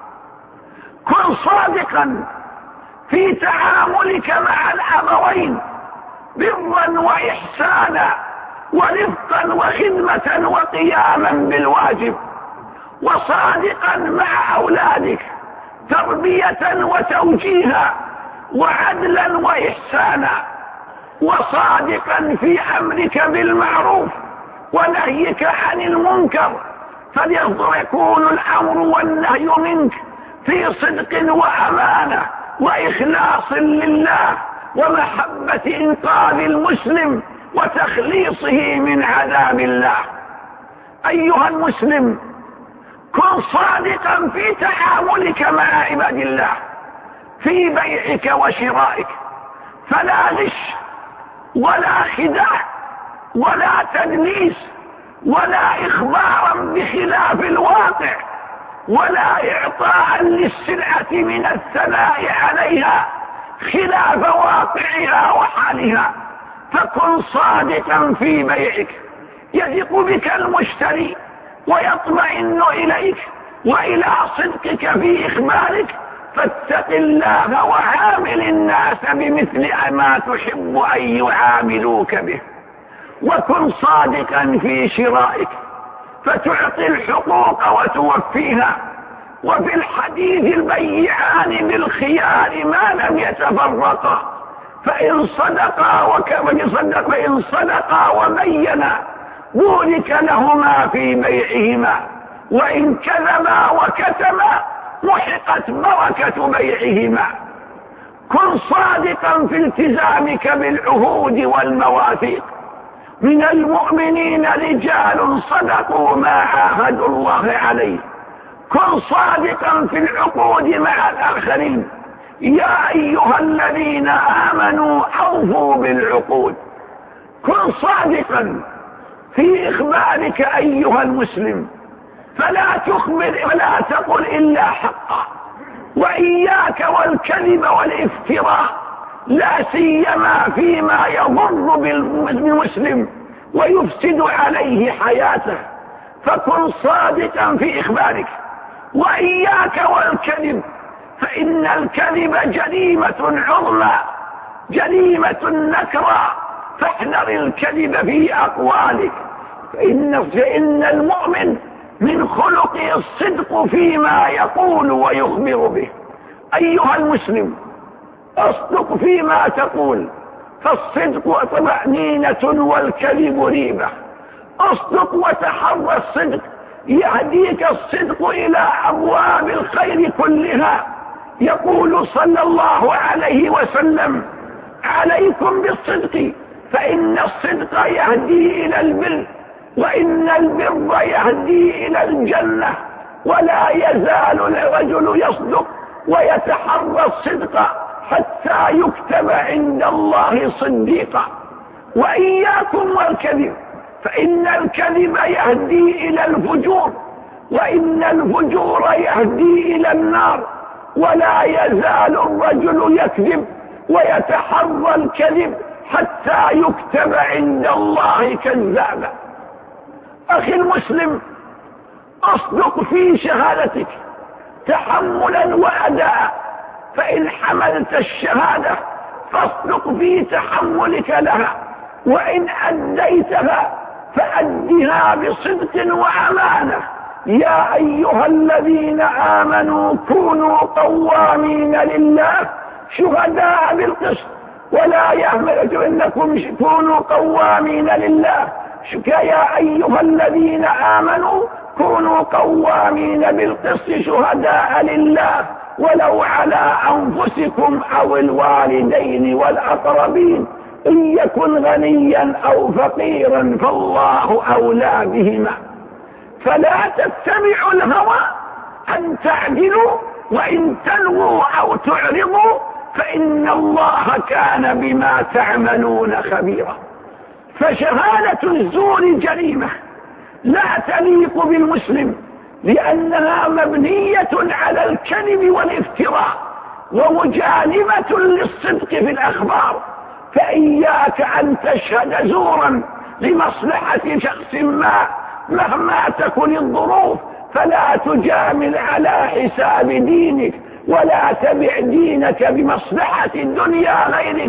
كن صادقا في تعاملك مع الأبوين برا وإحسانا ورفقا وخدمة وقياما بالواجب، وصادقا مع أولادك تربية وتوجيها وعدلا وإحسانا، وصادقا في أمرك بالمعروف ونهيك عن المنكر، فليكون الأمر والنهي منك في صدق وأمانة وإخلاص لله ومحبة إنقاذ المسلم وتخليصه من عذاب الله. أيها المسلم، كن صادقا في تعاملك مع عباد الله في بيعك وشرائك، فلا غش ولا خداع ولا تدليس ولا إخبارا بخلاف الواقع ولا إعطاء للسلعة من الثناء عليها خلاف واقعها وحالها، فكن صادقا في بيعك يثق بك المشتري ويطمئن إليك وإلى صدقك في إخبارك، فاتق الله وعامل الناس بمثل ما تحب أن يعاملوك به. وكن صادقا في شرائك فتعطي الحقوق وتوفيها، وفي الحديث البيعان بالخيار ما لم يتفرقا، فإن صدقا وكما فإن صدقا وبينا بورك لهما في بيعهما، وإن كذبا وكتما محقت بركة بيعهما. كن صادقا في التزامك بالعهود والمواثيق، من المؤمنين رجال صدقوا ما عاهدوا الله عليه. كن صادقا في العقود مع الآخرين. يا أيها الذين آمنوا أوفوا بالعقود. كن صادقا في إخبارك أيها المسلم، فلا تخبر ولا تقل إلا حقا، وإياك والكذب والافتراء، لا سيما فيما يضر بالمسلم ويفسد عليه حياته. فكن صادقا في إخبارك، وإياك والكذب، فإن الكذب جريمة عظمى، جريمة نكرى، فاحذر الكذب في أقوالك. فإن, فإن المؤمن من خلقه الصدق فيما يقول ويخبر به. أيها المسلم، اصدق فيما تقول، فالصدق طمأنينة والكذب ريبة. اصدق وتحرى الصدق، يهديك الصدق إلى أبواب الخير كلها. يقول صلى الله عليه وسلم: عليكم بالصدق، فإن الصدق يهدي إلى البر، وإن البر يهدي إلى الجنة. ولا يزال الرجل يصدق ويتحرى الصدق حتى يكتب عند الله صديقا. وإياكم والكذب، فإن الكذب يهدي إلى الفجور، وإن الفجور يهدي إلى النار. ولا يزال الرجل يكذب ويتحرى الكذب حتى يكتب عند الله كذابا. أخي المسلم، اصدق في شهادتك تحملا وأداء، فإن حملت الشهادة فاصدق في تحملك لها، وإن أديتها فأدها بصدق وأمانة. يا أيها الذين آمنوا كونوا قوامين لله شهداء بالقسط ولا يهمل انكم كونوا قوامين لله. يا أيها الذين آمنوا كونوا قوامين بالقسط شهداء لله ولو على أنفسكم أو الوالدين والأقربين إن يكن غنيا أو فقيرا فالله أولى بهما. فلا تتبعوا الهوى أن تعدلوا، وإن تلووا أو تعرضوا فإن الله كان بما تعملون خبيرا. فشهادة الزور جريمة لا تليق بالمسلم، لأنها مبنية على الكذب والافتراء ومجانبة للصدق في الأخبار. فإياك أن تشهد زورا لمصلحة شخص ما مهما تكن الظروف، فلا تجامل على حساب دينك، ولا تبع دينك بمصلحة الدنيا غيرك.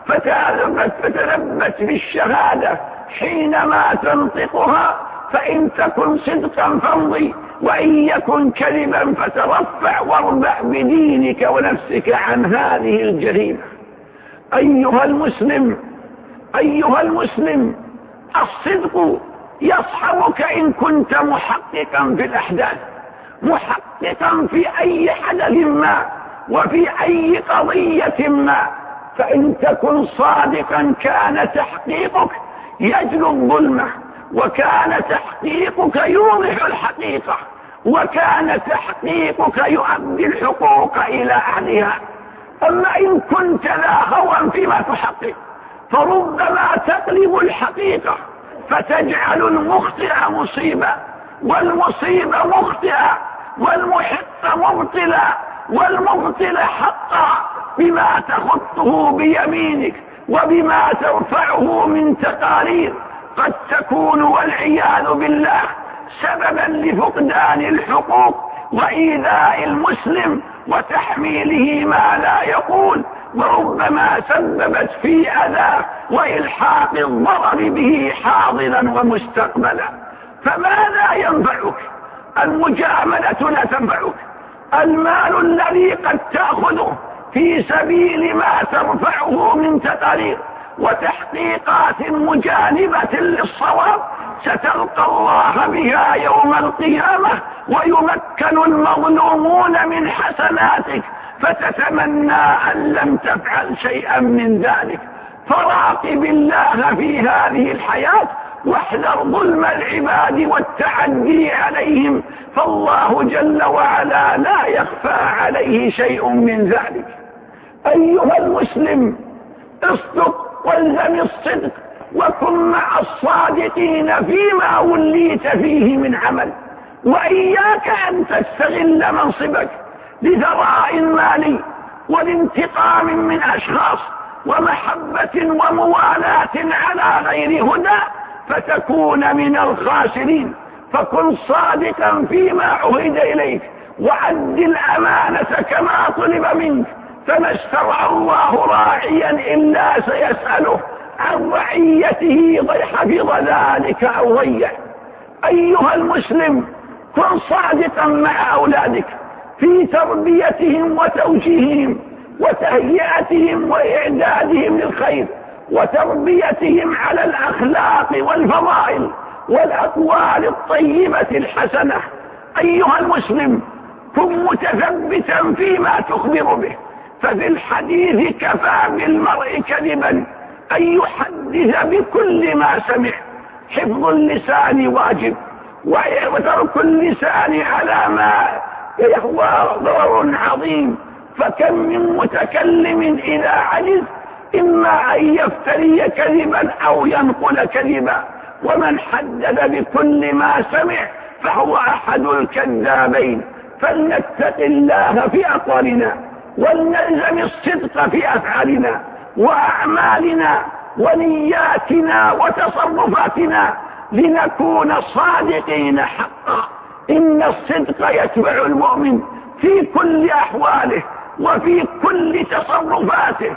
فتلبت بالشهادة حينما تنطقها، فإن تكن صدقا فامضي، وإن يكن كذبا فترفع واربع بدينك ونفسك عن هذه الجريمة. أيها المسلم أيها المسلم الصدق يصحبك إن كنت محققا في الأحداث، محققا في أي حدث ما وفي أي قضية ما. فإن تكن صادقا كان تحقيقك يجلو الظلمة، وكان تحقيقك يوضح الحقيقة، وكان تحقيقك يؤدي الحقوق إلى أهلها. أما إن كنت لا هوى فيما تحقق فربما تقلب الحقيقة فتجعل المخطئ مصيبة، والمصيبة مخطئة، والمحق مبطلا، والمبطل حقا، بما تخطه بيمينك وبما ترفعه من تقارير قد تكون والعياذ بالله سببا لفقدان الحقوق وإيذاء المسلم وتحميله ما لا يقول، وربما سببت في أذاه وإلحاق الضرر به حاضرا ومستقبلا. فماذا ينفعك؟ المجاملة لا تنفعك. المال الذي قد تأخذه في سبيل ما ترفعه من تقارير وتحقيقات مجانبة للصواب ستلقى الله بها يوم القيامة، ويمكن المظلومون من حسناتك فتتمنى أن لم تفعل شيئا من ذلك. فراقب الله في هذه الحياة واحذر ظلم العباد والتعدي عليهم، فالله جل وعلا لا يخفى عليه شيء من ذلك. أيها المسلم، اصدق والزم الصدق وكن مع الصادقين فيما وليت فيه من عمل، وإياك أن تستغل منصبك لثراء مالي والانتقام من أشخاص ومحبة وموالاة على غير هدى فتكون من الخاسرين. فكن صادقا فيما عهد إليك وعد الأمانة كما طلب منك، فما استرعى الله راعيا إلا سيسأله عن رعيته حفظ ذلك أو ضيع. أيها المسلم، كن صادقا مع أولادك في تربيتهم وتوجيههم وتهيئتهم وإعدادهم للخير وتربيتهم على الأخلاق والفضائل والأقوال الطيبة الحسنة. أيها المسلم، كن متثبتا فيما تخبر به، ففي الحديث كفى بالمرء كذبا أن يحدث بكل ما سمع. حفظ اللسان واجب، وترك اللسان على ما يهوى ضرر عظيم، فكم من متكلم إذا عجز إما أن يفتري كذبا أو ينقل كذبا، ومن حدث بكل ما سمع فهو أحد الكذابين. فلنتق الله في أقوالنا ولنلزم الصدق في أفعالنا وأعمالنا ونياتنا وتصرفاتنا لنكون صادقين حقا. إن الصدق يتبع المؤمن في كل أحواله وفي كل تصرفاته،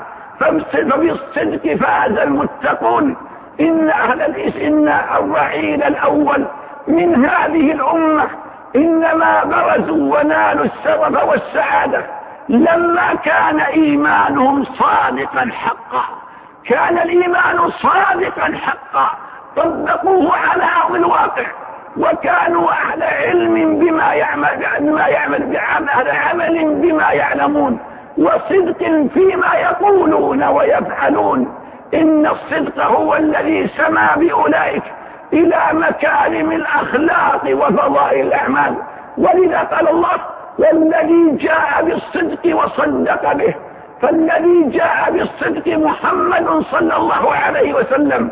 فبالصدق فاز المتقون. إن أهل الإسلام الرعيل الأول من هذه الأمة إنما برزوا ونالوا الشرف والسعادة لما كان إيمانهم صادقا حقا. كان الإيمان صادقا حقا، طبقوه على أرض الواقع، وكانوا أهل علم بما يعمل بما يعمل بعمل عمل بما يعلمون، وصدق فيما يقولون ويفعلون. إن الصدق هو الذي سمى بأولئك إلى مكارم الأخلاق وفضائل الأعمال. ولذا قال الله: والذي جاء بالصدق وصدق به. فالذي جاء بالصدق محمد صلى الله عليه وسلم،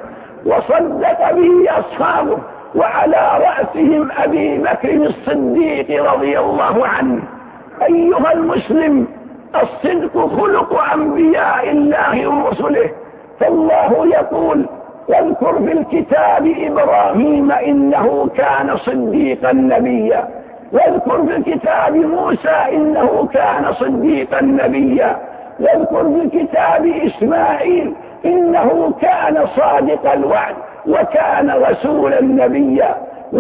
وصدق به أصحابه، وعلى رأسهم أبي بكر الصديق رضي الله عنه. أيها المسلم، الصدق خلق أنبياء الله ورسله، فالله يقول: واذكر في الكتاب إبراهيم إنه كان صديقا نبيا، واذكر في الكتاب موسى إنه كان صديقا نبيا، واذكر في الكتاب إسماعيل إنه كان صادق الوعد وكان رسولا نبيا.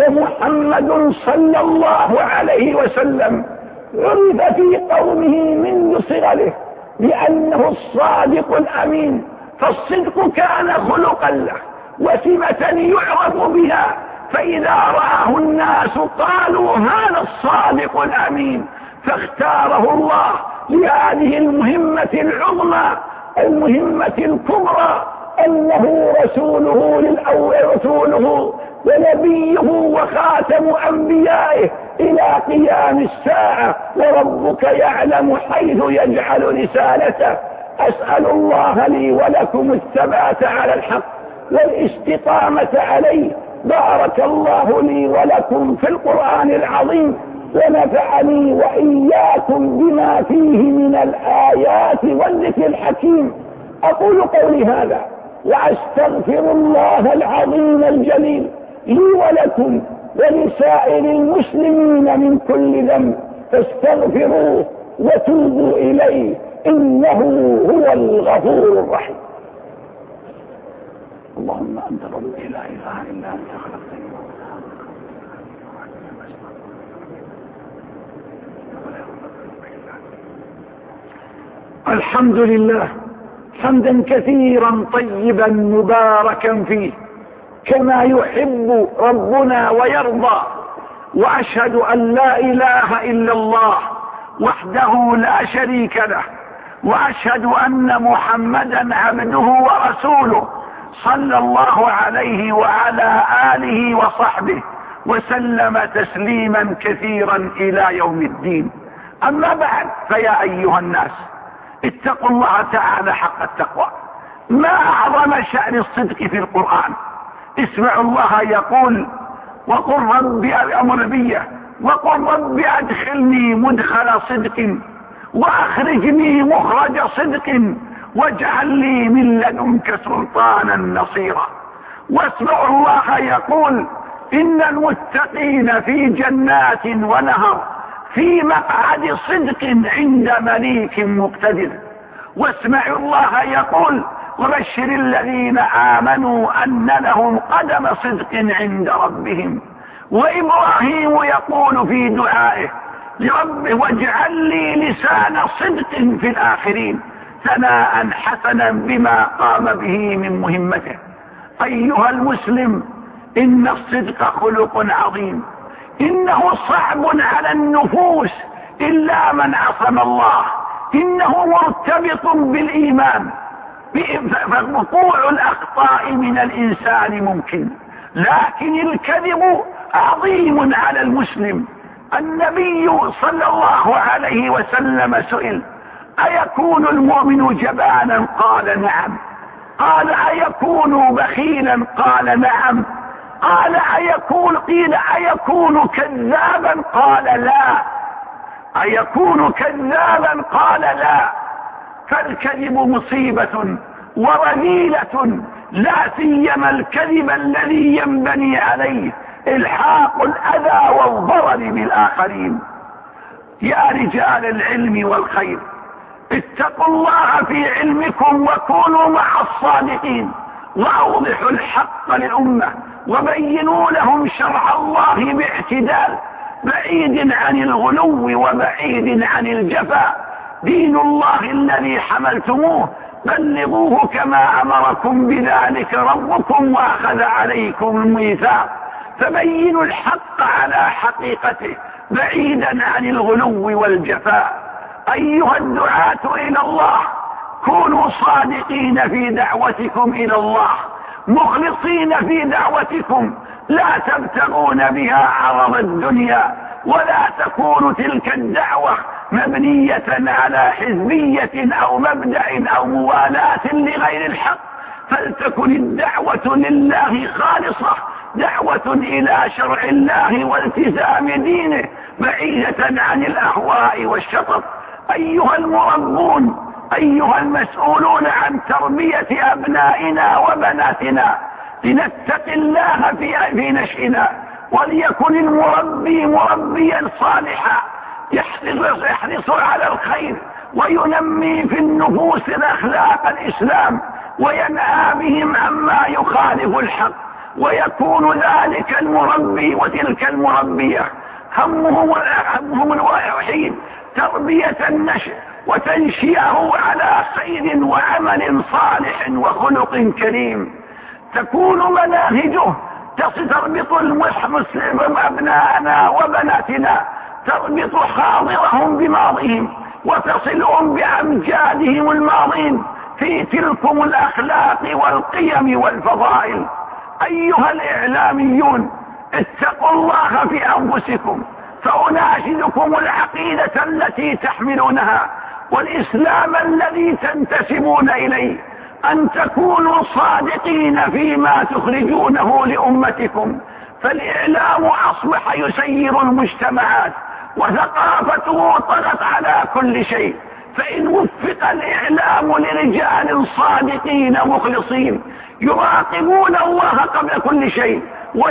ومحمد صلى الله عليه وسلم عرف في قومه منذ صغره بأنه الصادق الأمين، فالصدق كان خلقا له وسمة يعرف بها، فإذا رآه الناس قالوا: هذا الصادق الأمين. فاختاره الله لهذه المهمة العظمى، المهمة الكبرى، أنه رسوله للأول رسوله ونبيه وخاتم أنبيائه إلى قيام الساعة، وربك يعلم حيث يجعل رسالته. أسأل الله لي ولكم الثبات على الحق والاستقامة عليه. بارك الله لي ولكم في القرآن العظيم، ونفعني وإياكم بما فيه من الآيات والذكر الحكيم. أقول قولي هذا وأستغفر الله العظيم الجليل لي ولكم ولسائر المسلمين من كل ذنب، فاستغفروه وتوبوا إليه إنه هو الغفور الرحيم. اللهم أنت ربي لا إله إلا أنت خلقتني. الحمد لله حمدا كثيرا طيبا مباركا فيه كما يحب ربنا ويرضى، وأشهد أن لا إله إلا الله وحده لا شريك له، وأشهد أن محمدا عبده ورسوله صلى الله عليه وعلى آله وصحبه وسلم تسليما كثيرا إلى يوم الدين. أما بعد، فيا أيها الناس، اتقوا الله تعالى حق التقوى. ما أعظم شأن الصدق في القرآن. اسمعوا الله يقول: وقل رب أمر بي وقل رب أدخلني مدخل صدق وأخرجني مخرج صدق واجعل لي من لدنك سلطانا نصيرا. واسمعوا الله يقول: إن المتقين في جنات ونهر في مقعد صدق عند مليك مقتدر. واسمعوا الله يقول: وبشر الذين آمنوا أن لهم قدم صدق عند ربهم. وإبراهيم يقول في دعائه لربه: واجعل لي لسان صدق في الآخرين، ثناء حسنا بما قام به من مهمته. أيها المسلم، إن الصدق خلق عظيم، إنه صعب على النفوس إلا من عصم الله، إنه مرتبط بالإيمان، فوقوع الأخطاء من الإنسان ممكن، لكن الكذب عظيم على المسلم. النبي صلى الله عليه وسلم سئل: أيكون المؤمن جبانا؟ قال: نعم. قال: أيكون بخيلا؟ قال: نعم. قال: أيكون قيل أيكون كذابا؟ قال: لا. أيكون كذابا؟ قال: لا. فالكذب مصيبة ورذيلة، لا سيما الكذب الذي ينبني عليه الحاق الأذى والضرر بالآخرين. يا رجال العلم والخير، اتقوا الله في علمكم وكونوا مع الصادقين، وأوضحوا الحق للأمة وبينوا لهم شرع الله باعتدال، بعيد عن الغلو وبعيد عن الجفاء. دين الله الذي حملتموه بلغوه كما أمركم بذلك ربكم وأخذ عليكم الميثاق، فبينوا الحق على حقيقته بعيدا عن الغلو والجفاء. أيها الدعاة إلى الله، كونوا صادقين في دعوتكم إلى الله، مخلصين في دعوتكم، لا تبتغون بها عرض الدنيا، ولا تكون تلك الدعوة مبنية على حزبية أو مبدأ أو موالاة لغير الحق، فلتكن الدعوة لله خالصة، دعوة إلى شرع الله والتزام دينه، بعيدة عن الأهواء والشطط. أيها المربون، أيها المسؤولون عن تربية أبنائنا وبناتنا، لنتق الله في في نشئنا، وليكن المربي مربيا صالحا يحرص, يحرص على الخير وينمي في النفوس الأخلاق الإسلام، وينهى بهم عما يخالف الحق، ويكون ذلك المربي وتلك المربية همهم همهم الوحيد تربية النشء وتنشئه على خير وعمل صالح وخلق كريم. تكون مناهجه تربط المسلم أبناءنا وبناتنا، تربط حاضرهم بماضيهم وتصلهم بأمجادهم الماضين في تلكم الأخلاق والقيم والفضائل. أيها الإعلاميون، اتقوا الله في أنفسكم، فأناشدكم العقيدة التي تحملونها والإسلام الذي تنتسبون إليه، أن تكونوا صادقين فيما تخرجونه لأمتكم، فالإعلام أصبح يسير المجتمعات وثقافته طغت على كل شيء. فإن وفق الإعلام لرجال صادقين مخلصين يراقبون الله قبل كل شيء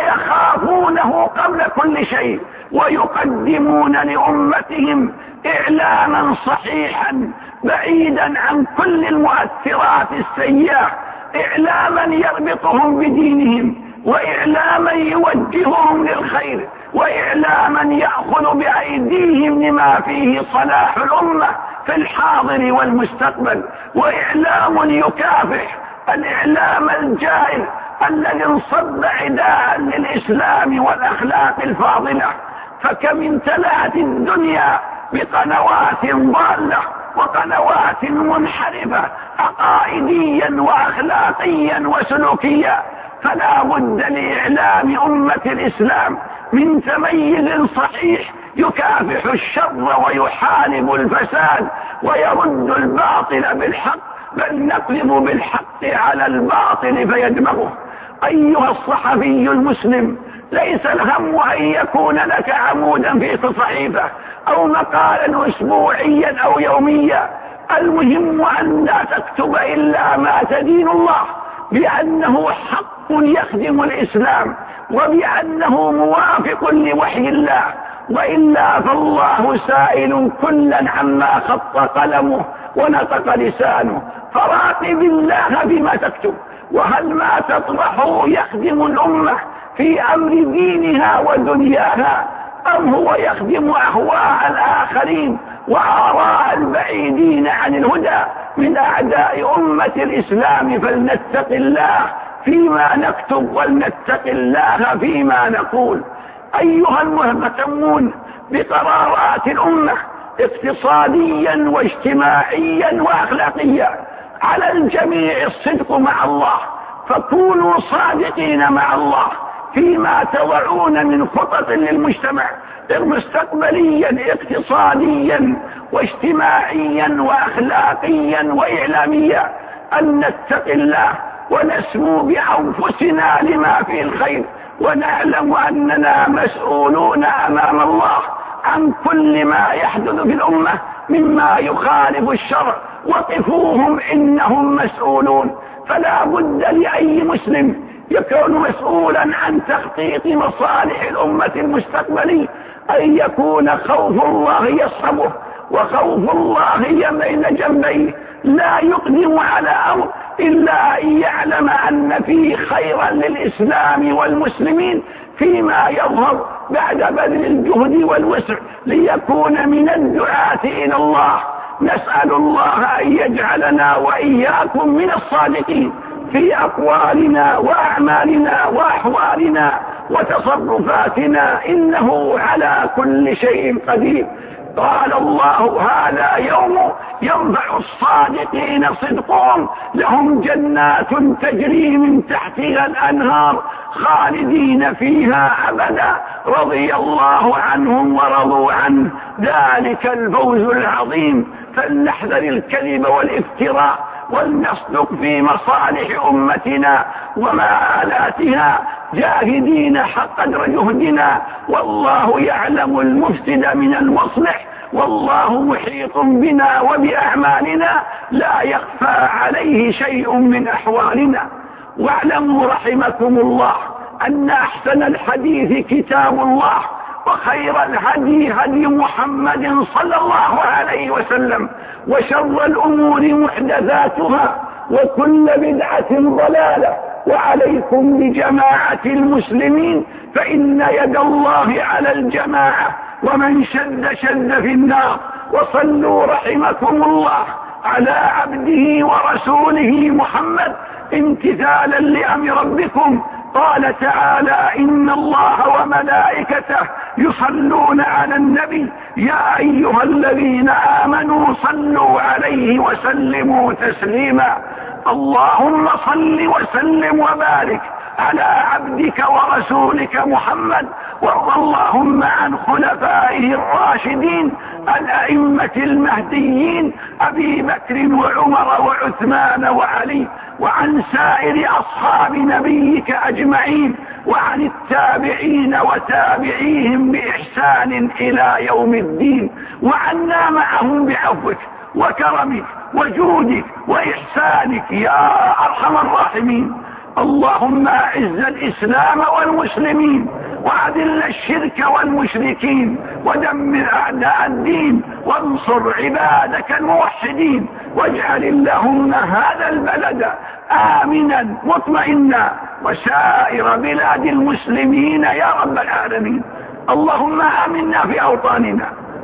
ويخافونه قبل كل شيء، ويقدمون لأمتهم إعلاما صحيحا بعيدا عن كل المؤثرات السيئة، إعلاما يربطهم بدينهم، وإعلاما يوجههم للخير، وإعلاما يأخذ بأيديهم لما فيه صلاح الأمة في الحاضر والمستقبل، وإعلام يكافح الإعلام الجائر الذي انصب عداء للإسلام والأخلاق الفاضلة. فكم امتلأت الدنيا بقنوات ضالة وقنوات منحرفة عقائديا وأخلاقيا وسلوكيا. فلا بد لإعلام أمة الإسلام من تميز صحيح يكافح الشر ويحارب الفساد ويرد الباطل بالحق، بل نقلب بالحق على الباطل فيدمغه. أيها الصحفي المسلم، ليس الهم أن يكون لك عمودا في صحيفة أو مقالا أسبوعيا أو يوميا، المهم أن لا تكتب إلا ما تدين الله بأنه حق يخدم الإسلام وبأنه موافق لوحي الله، وإلا فالله سائل كلا عما خط قلمه ونطق لسانه. فراقب الله بما تكتب، وهل ما تطرحه يخدم الأمة في أمر دينها ودنياها، أم هو يخدم أهواء الآخرين وآراء البعيدين عن الهدى من أعداء أمة الإسلام؟ فلنتق الله فيما نكتب ولنتق الله فيما نقول. أيها المهتمون بقرارات الأمة اقتصاديا واجتماعيا وأخلاقيا، على الجميع الصدق مع الله، فكونوا صادقين مع الله فيما تضعون من خطط للمجتمع مستقبليا اقتصاديا واجتماعيا وأخلاقيا وإعلاميا، أن نتق الله ونسمو بأنفسنا لما فيه الخير، ونعلم أننا مسؤولون أمام الله عن كل ما يحدث في الأمة مما يخالف الشرع. وقفوهم إنهم مسؤولون. فلا بد لأي مسلم يكون مسؤولا عن تخطيط مصالح الأمة المستقبلي أن يكون خوف الله يصحبه وخوف الله بين جنبيه، لا يقدم على أمر إلا أن يعلم أن فيه خيرا للإسلام والمسلمين فيما يظهر بعد بذل الجهد والوسع ليكون من الدعاة إلى الله. نسأل الله أن يجعلنا وإياكم من الصادقين في أقوالنا وأعمالنا وأحوالنا وتصرفاتنا، إنه على كل شيء قدير. قال الله: هذا يوم ينفع الصادقين صدقهم، لهم جنات تجري من تحتها الأنهار خالدين فيها أبدا، رضي الله عنهم ورضوا عنه، ذلك الفوز العظيم. فلنحذر الكذب والافتراء ولنصدق في مصالح أمتنا ومآلاتها، جاهدين حق قدر جهدنا، والله يعلم المفسد من المصلح، والله محيط بنا وبأعمالنا، لا يخفى عليه شيء من أحوالنا. واعلموا رحمكم الله أن أحسن الحديث كتاب الله، وخير الهدي هدي محمد صلى الله عليه وسلم، وشر الأمور محدثاتها، وكل بدعة ضلالة. وعليكم بجماعة المسلمين، فإن يد الله على الجماعة، ومن شد شد في النار. وصلوا رحمكم الله على عبده ورسوله محمد امتثالا لأمر ربكم. قال تعالى: إن الله وملائكته يصلون على النبي يا أيها الذين آمنوا صلوا عليه وسلموا تسليما. اللهم صل وسلم وبارك على عبدك ورسولك محمد، وارض اللهم عن خلفائه الراشدين الأئمة المهديين أبي بكر وعمر وعثمان وعلي، وعن سائر أصحاب نبيك أجمعين، وعن التابعين وتابعيهم بإحسان إلى يوم الدين، وعنا معهم بعفوك وكرمك وجودك وإحسانك يا أرحم الراحمين. اللهم أعز الإسلام والمسلمين، وأذل الشرك والمشركين، ودمر أعداء الدين، وانصر عبادك الموحدين، واجعل اللهم هذا البلد آمنا مطمئنا، وسائر بلاد المسلمين يا رب العالمين. اللهم آمنا في أوطاننا،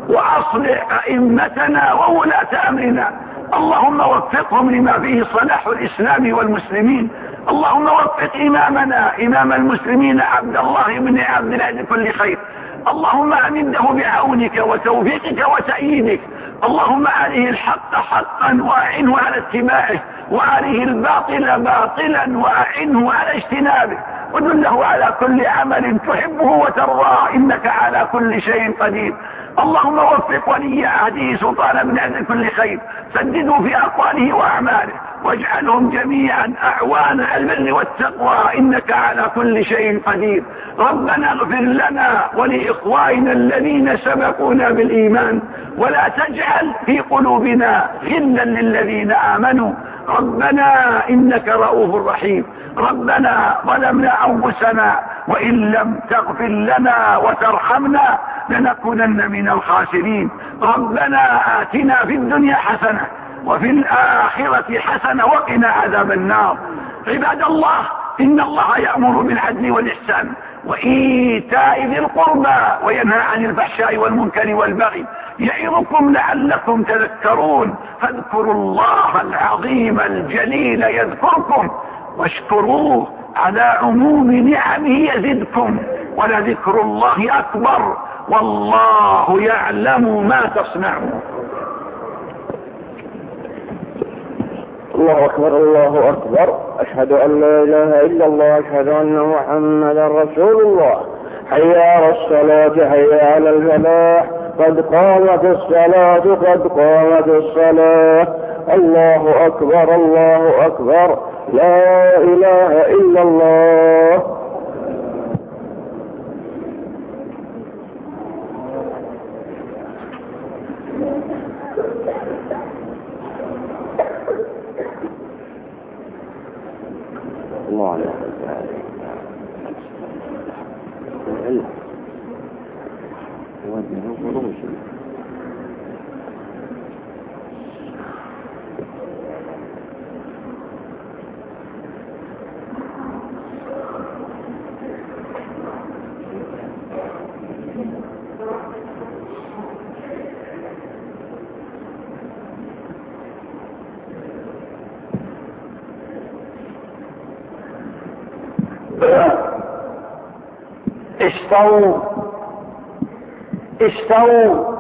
وأصلح أئمتنا وولاة أمرنا، اللهم وفقهم لما فيه صلاح الإسلام والمسلمين. اللهم وفق إمامنا إمام المسلمين عبد الله بن عبد الله لكل خير، اللهم أمده بعونك وتوفيقك وتأييدك، اللهم أريه الحق حقا وأعنه على اتباعه، وأريه الباطل باطلا وأعنه على اجتنابه، ودله على كل عمل تحبه وترضاه، إنك على كل شيء قدير. اللهم وفق ولي عهده سلطان بن عبد كل خير، سدده في أقواله وأعماله، واجعلهم جميعا أعوان على البر والتقوى، إنك على كل شيء قدير. ربنا اغفر لنا ولإخواننا الذين سبقونا بالإيمان، ولا تجعل في قلوبنا غلا للذين آمنوا. ربنا إنك رؤوف رحيم. ربنا ظلمنا أنفسنا، وإن لم تغفر لنا وترحمنا لنكونن من الخاسرين. ربنا آتنا في الدنيا حسنة وفي الآخرة حسنة وقنا عذاب النار. عباد الله، إن الله يأمر بالعدل والإحسان وإيتاء ذي القربى وينهى عن الفحشاء والمنكر والبغي، يعظكم لعلكم تذكرون. فاذكروا الله العظيم الجليل يذكركم، واشكروه على عموم نعمه يزدكم، ولذكر الله أكبر، والله يعلم ما تصنعون. الله أكبر الله أكبر. أشهد أن لا إله إلا الله، أشهد أن محمدا رسول الله. حي على الصلاة، حي على الفلاح، قد قامت الصلاة، قد قامت الصلاة. الله أكبر الله أكبر، لا إله إلا الله. الله عليه استووا استووا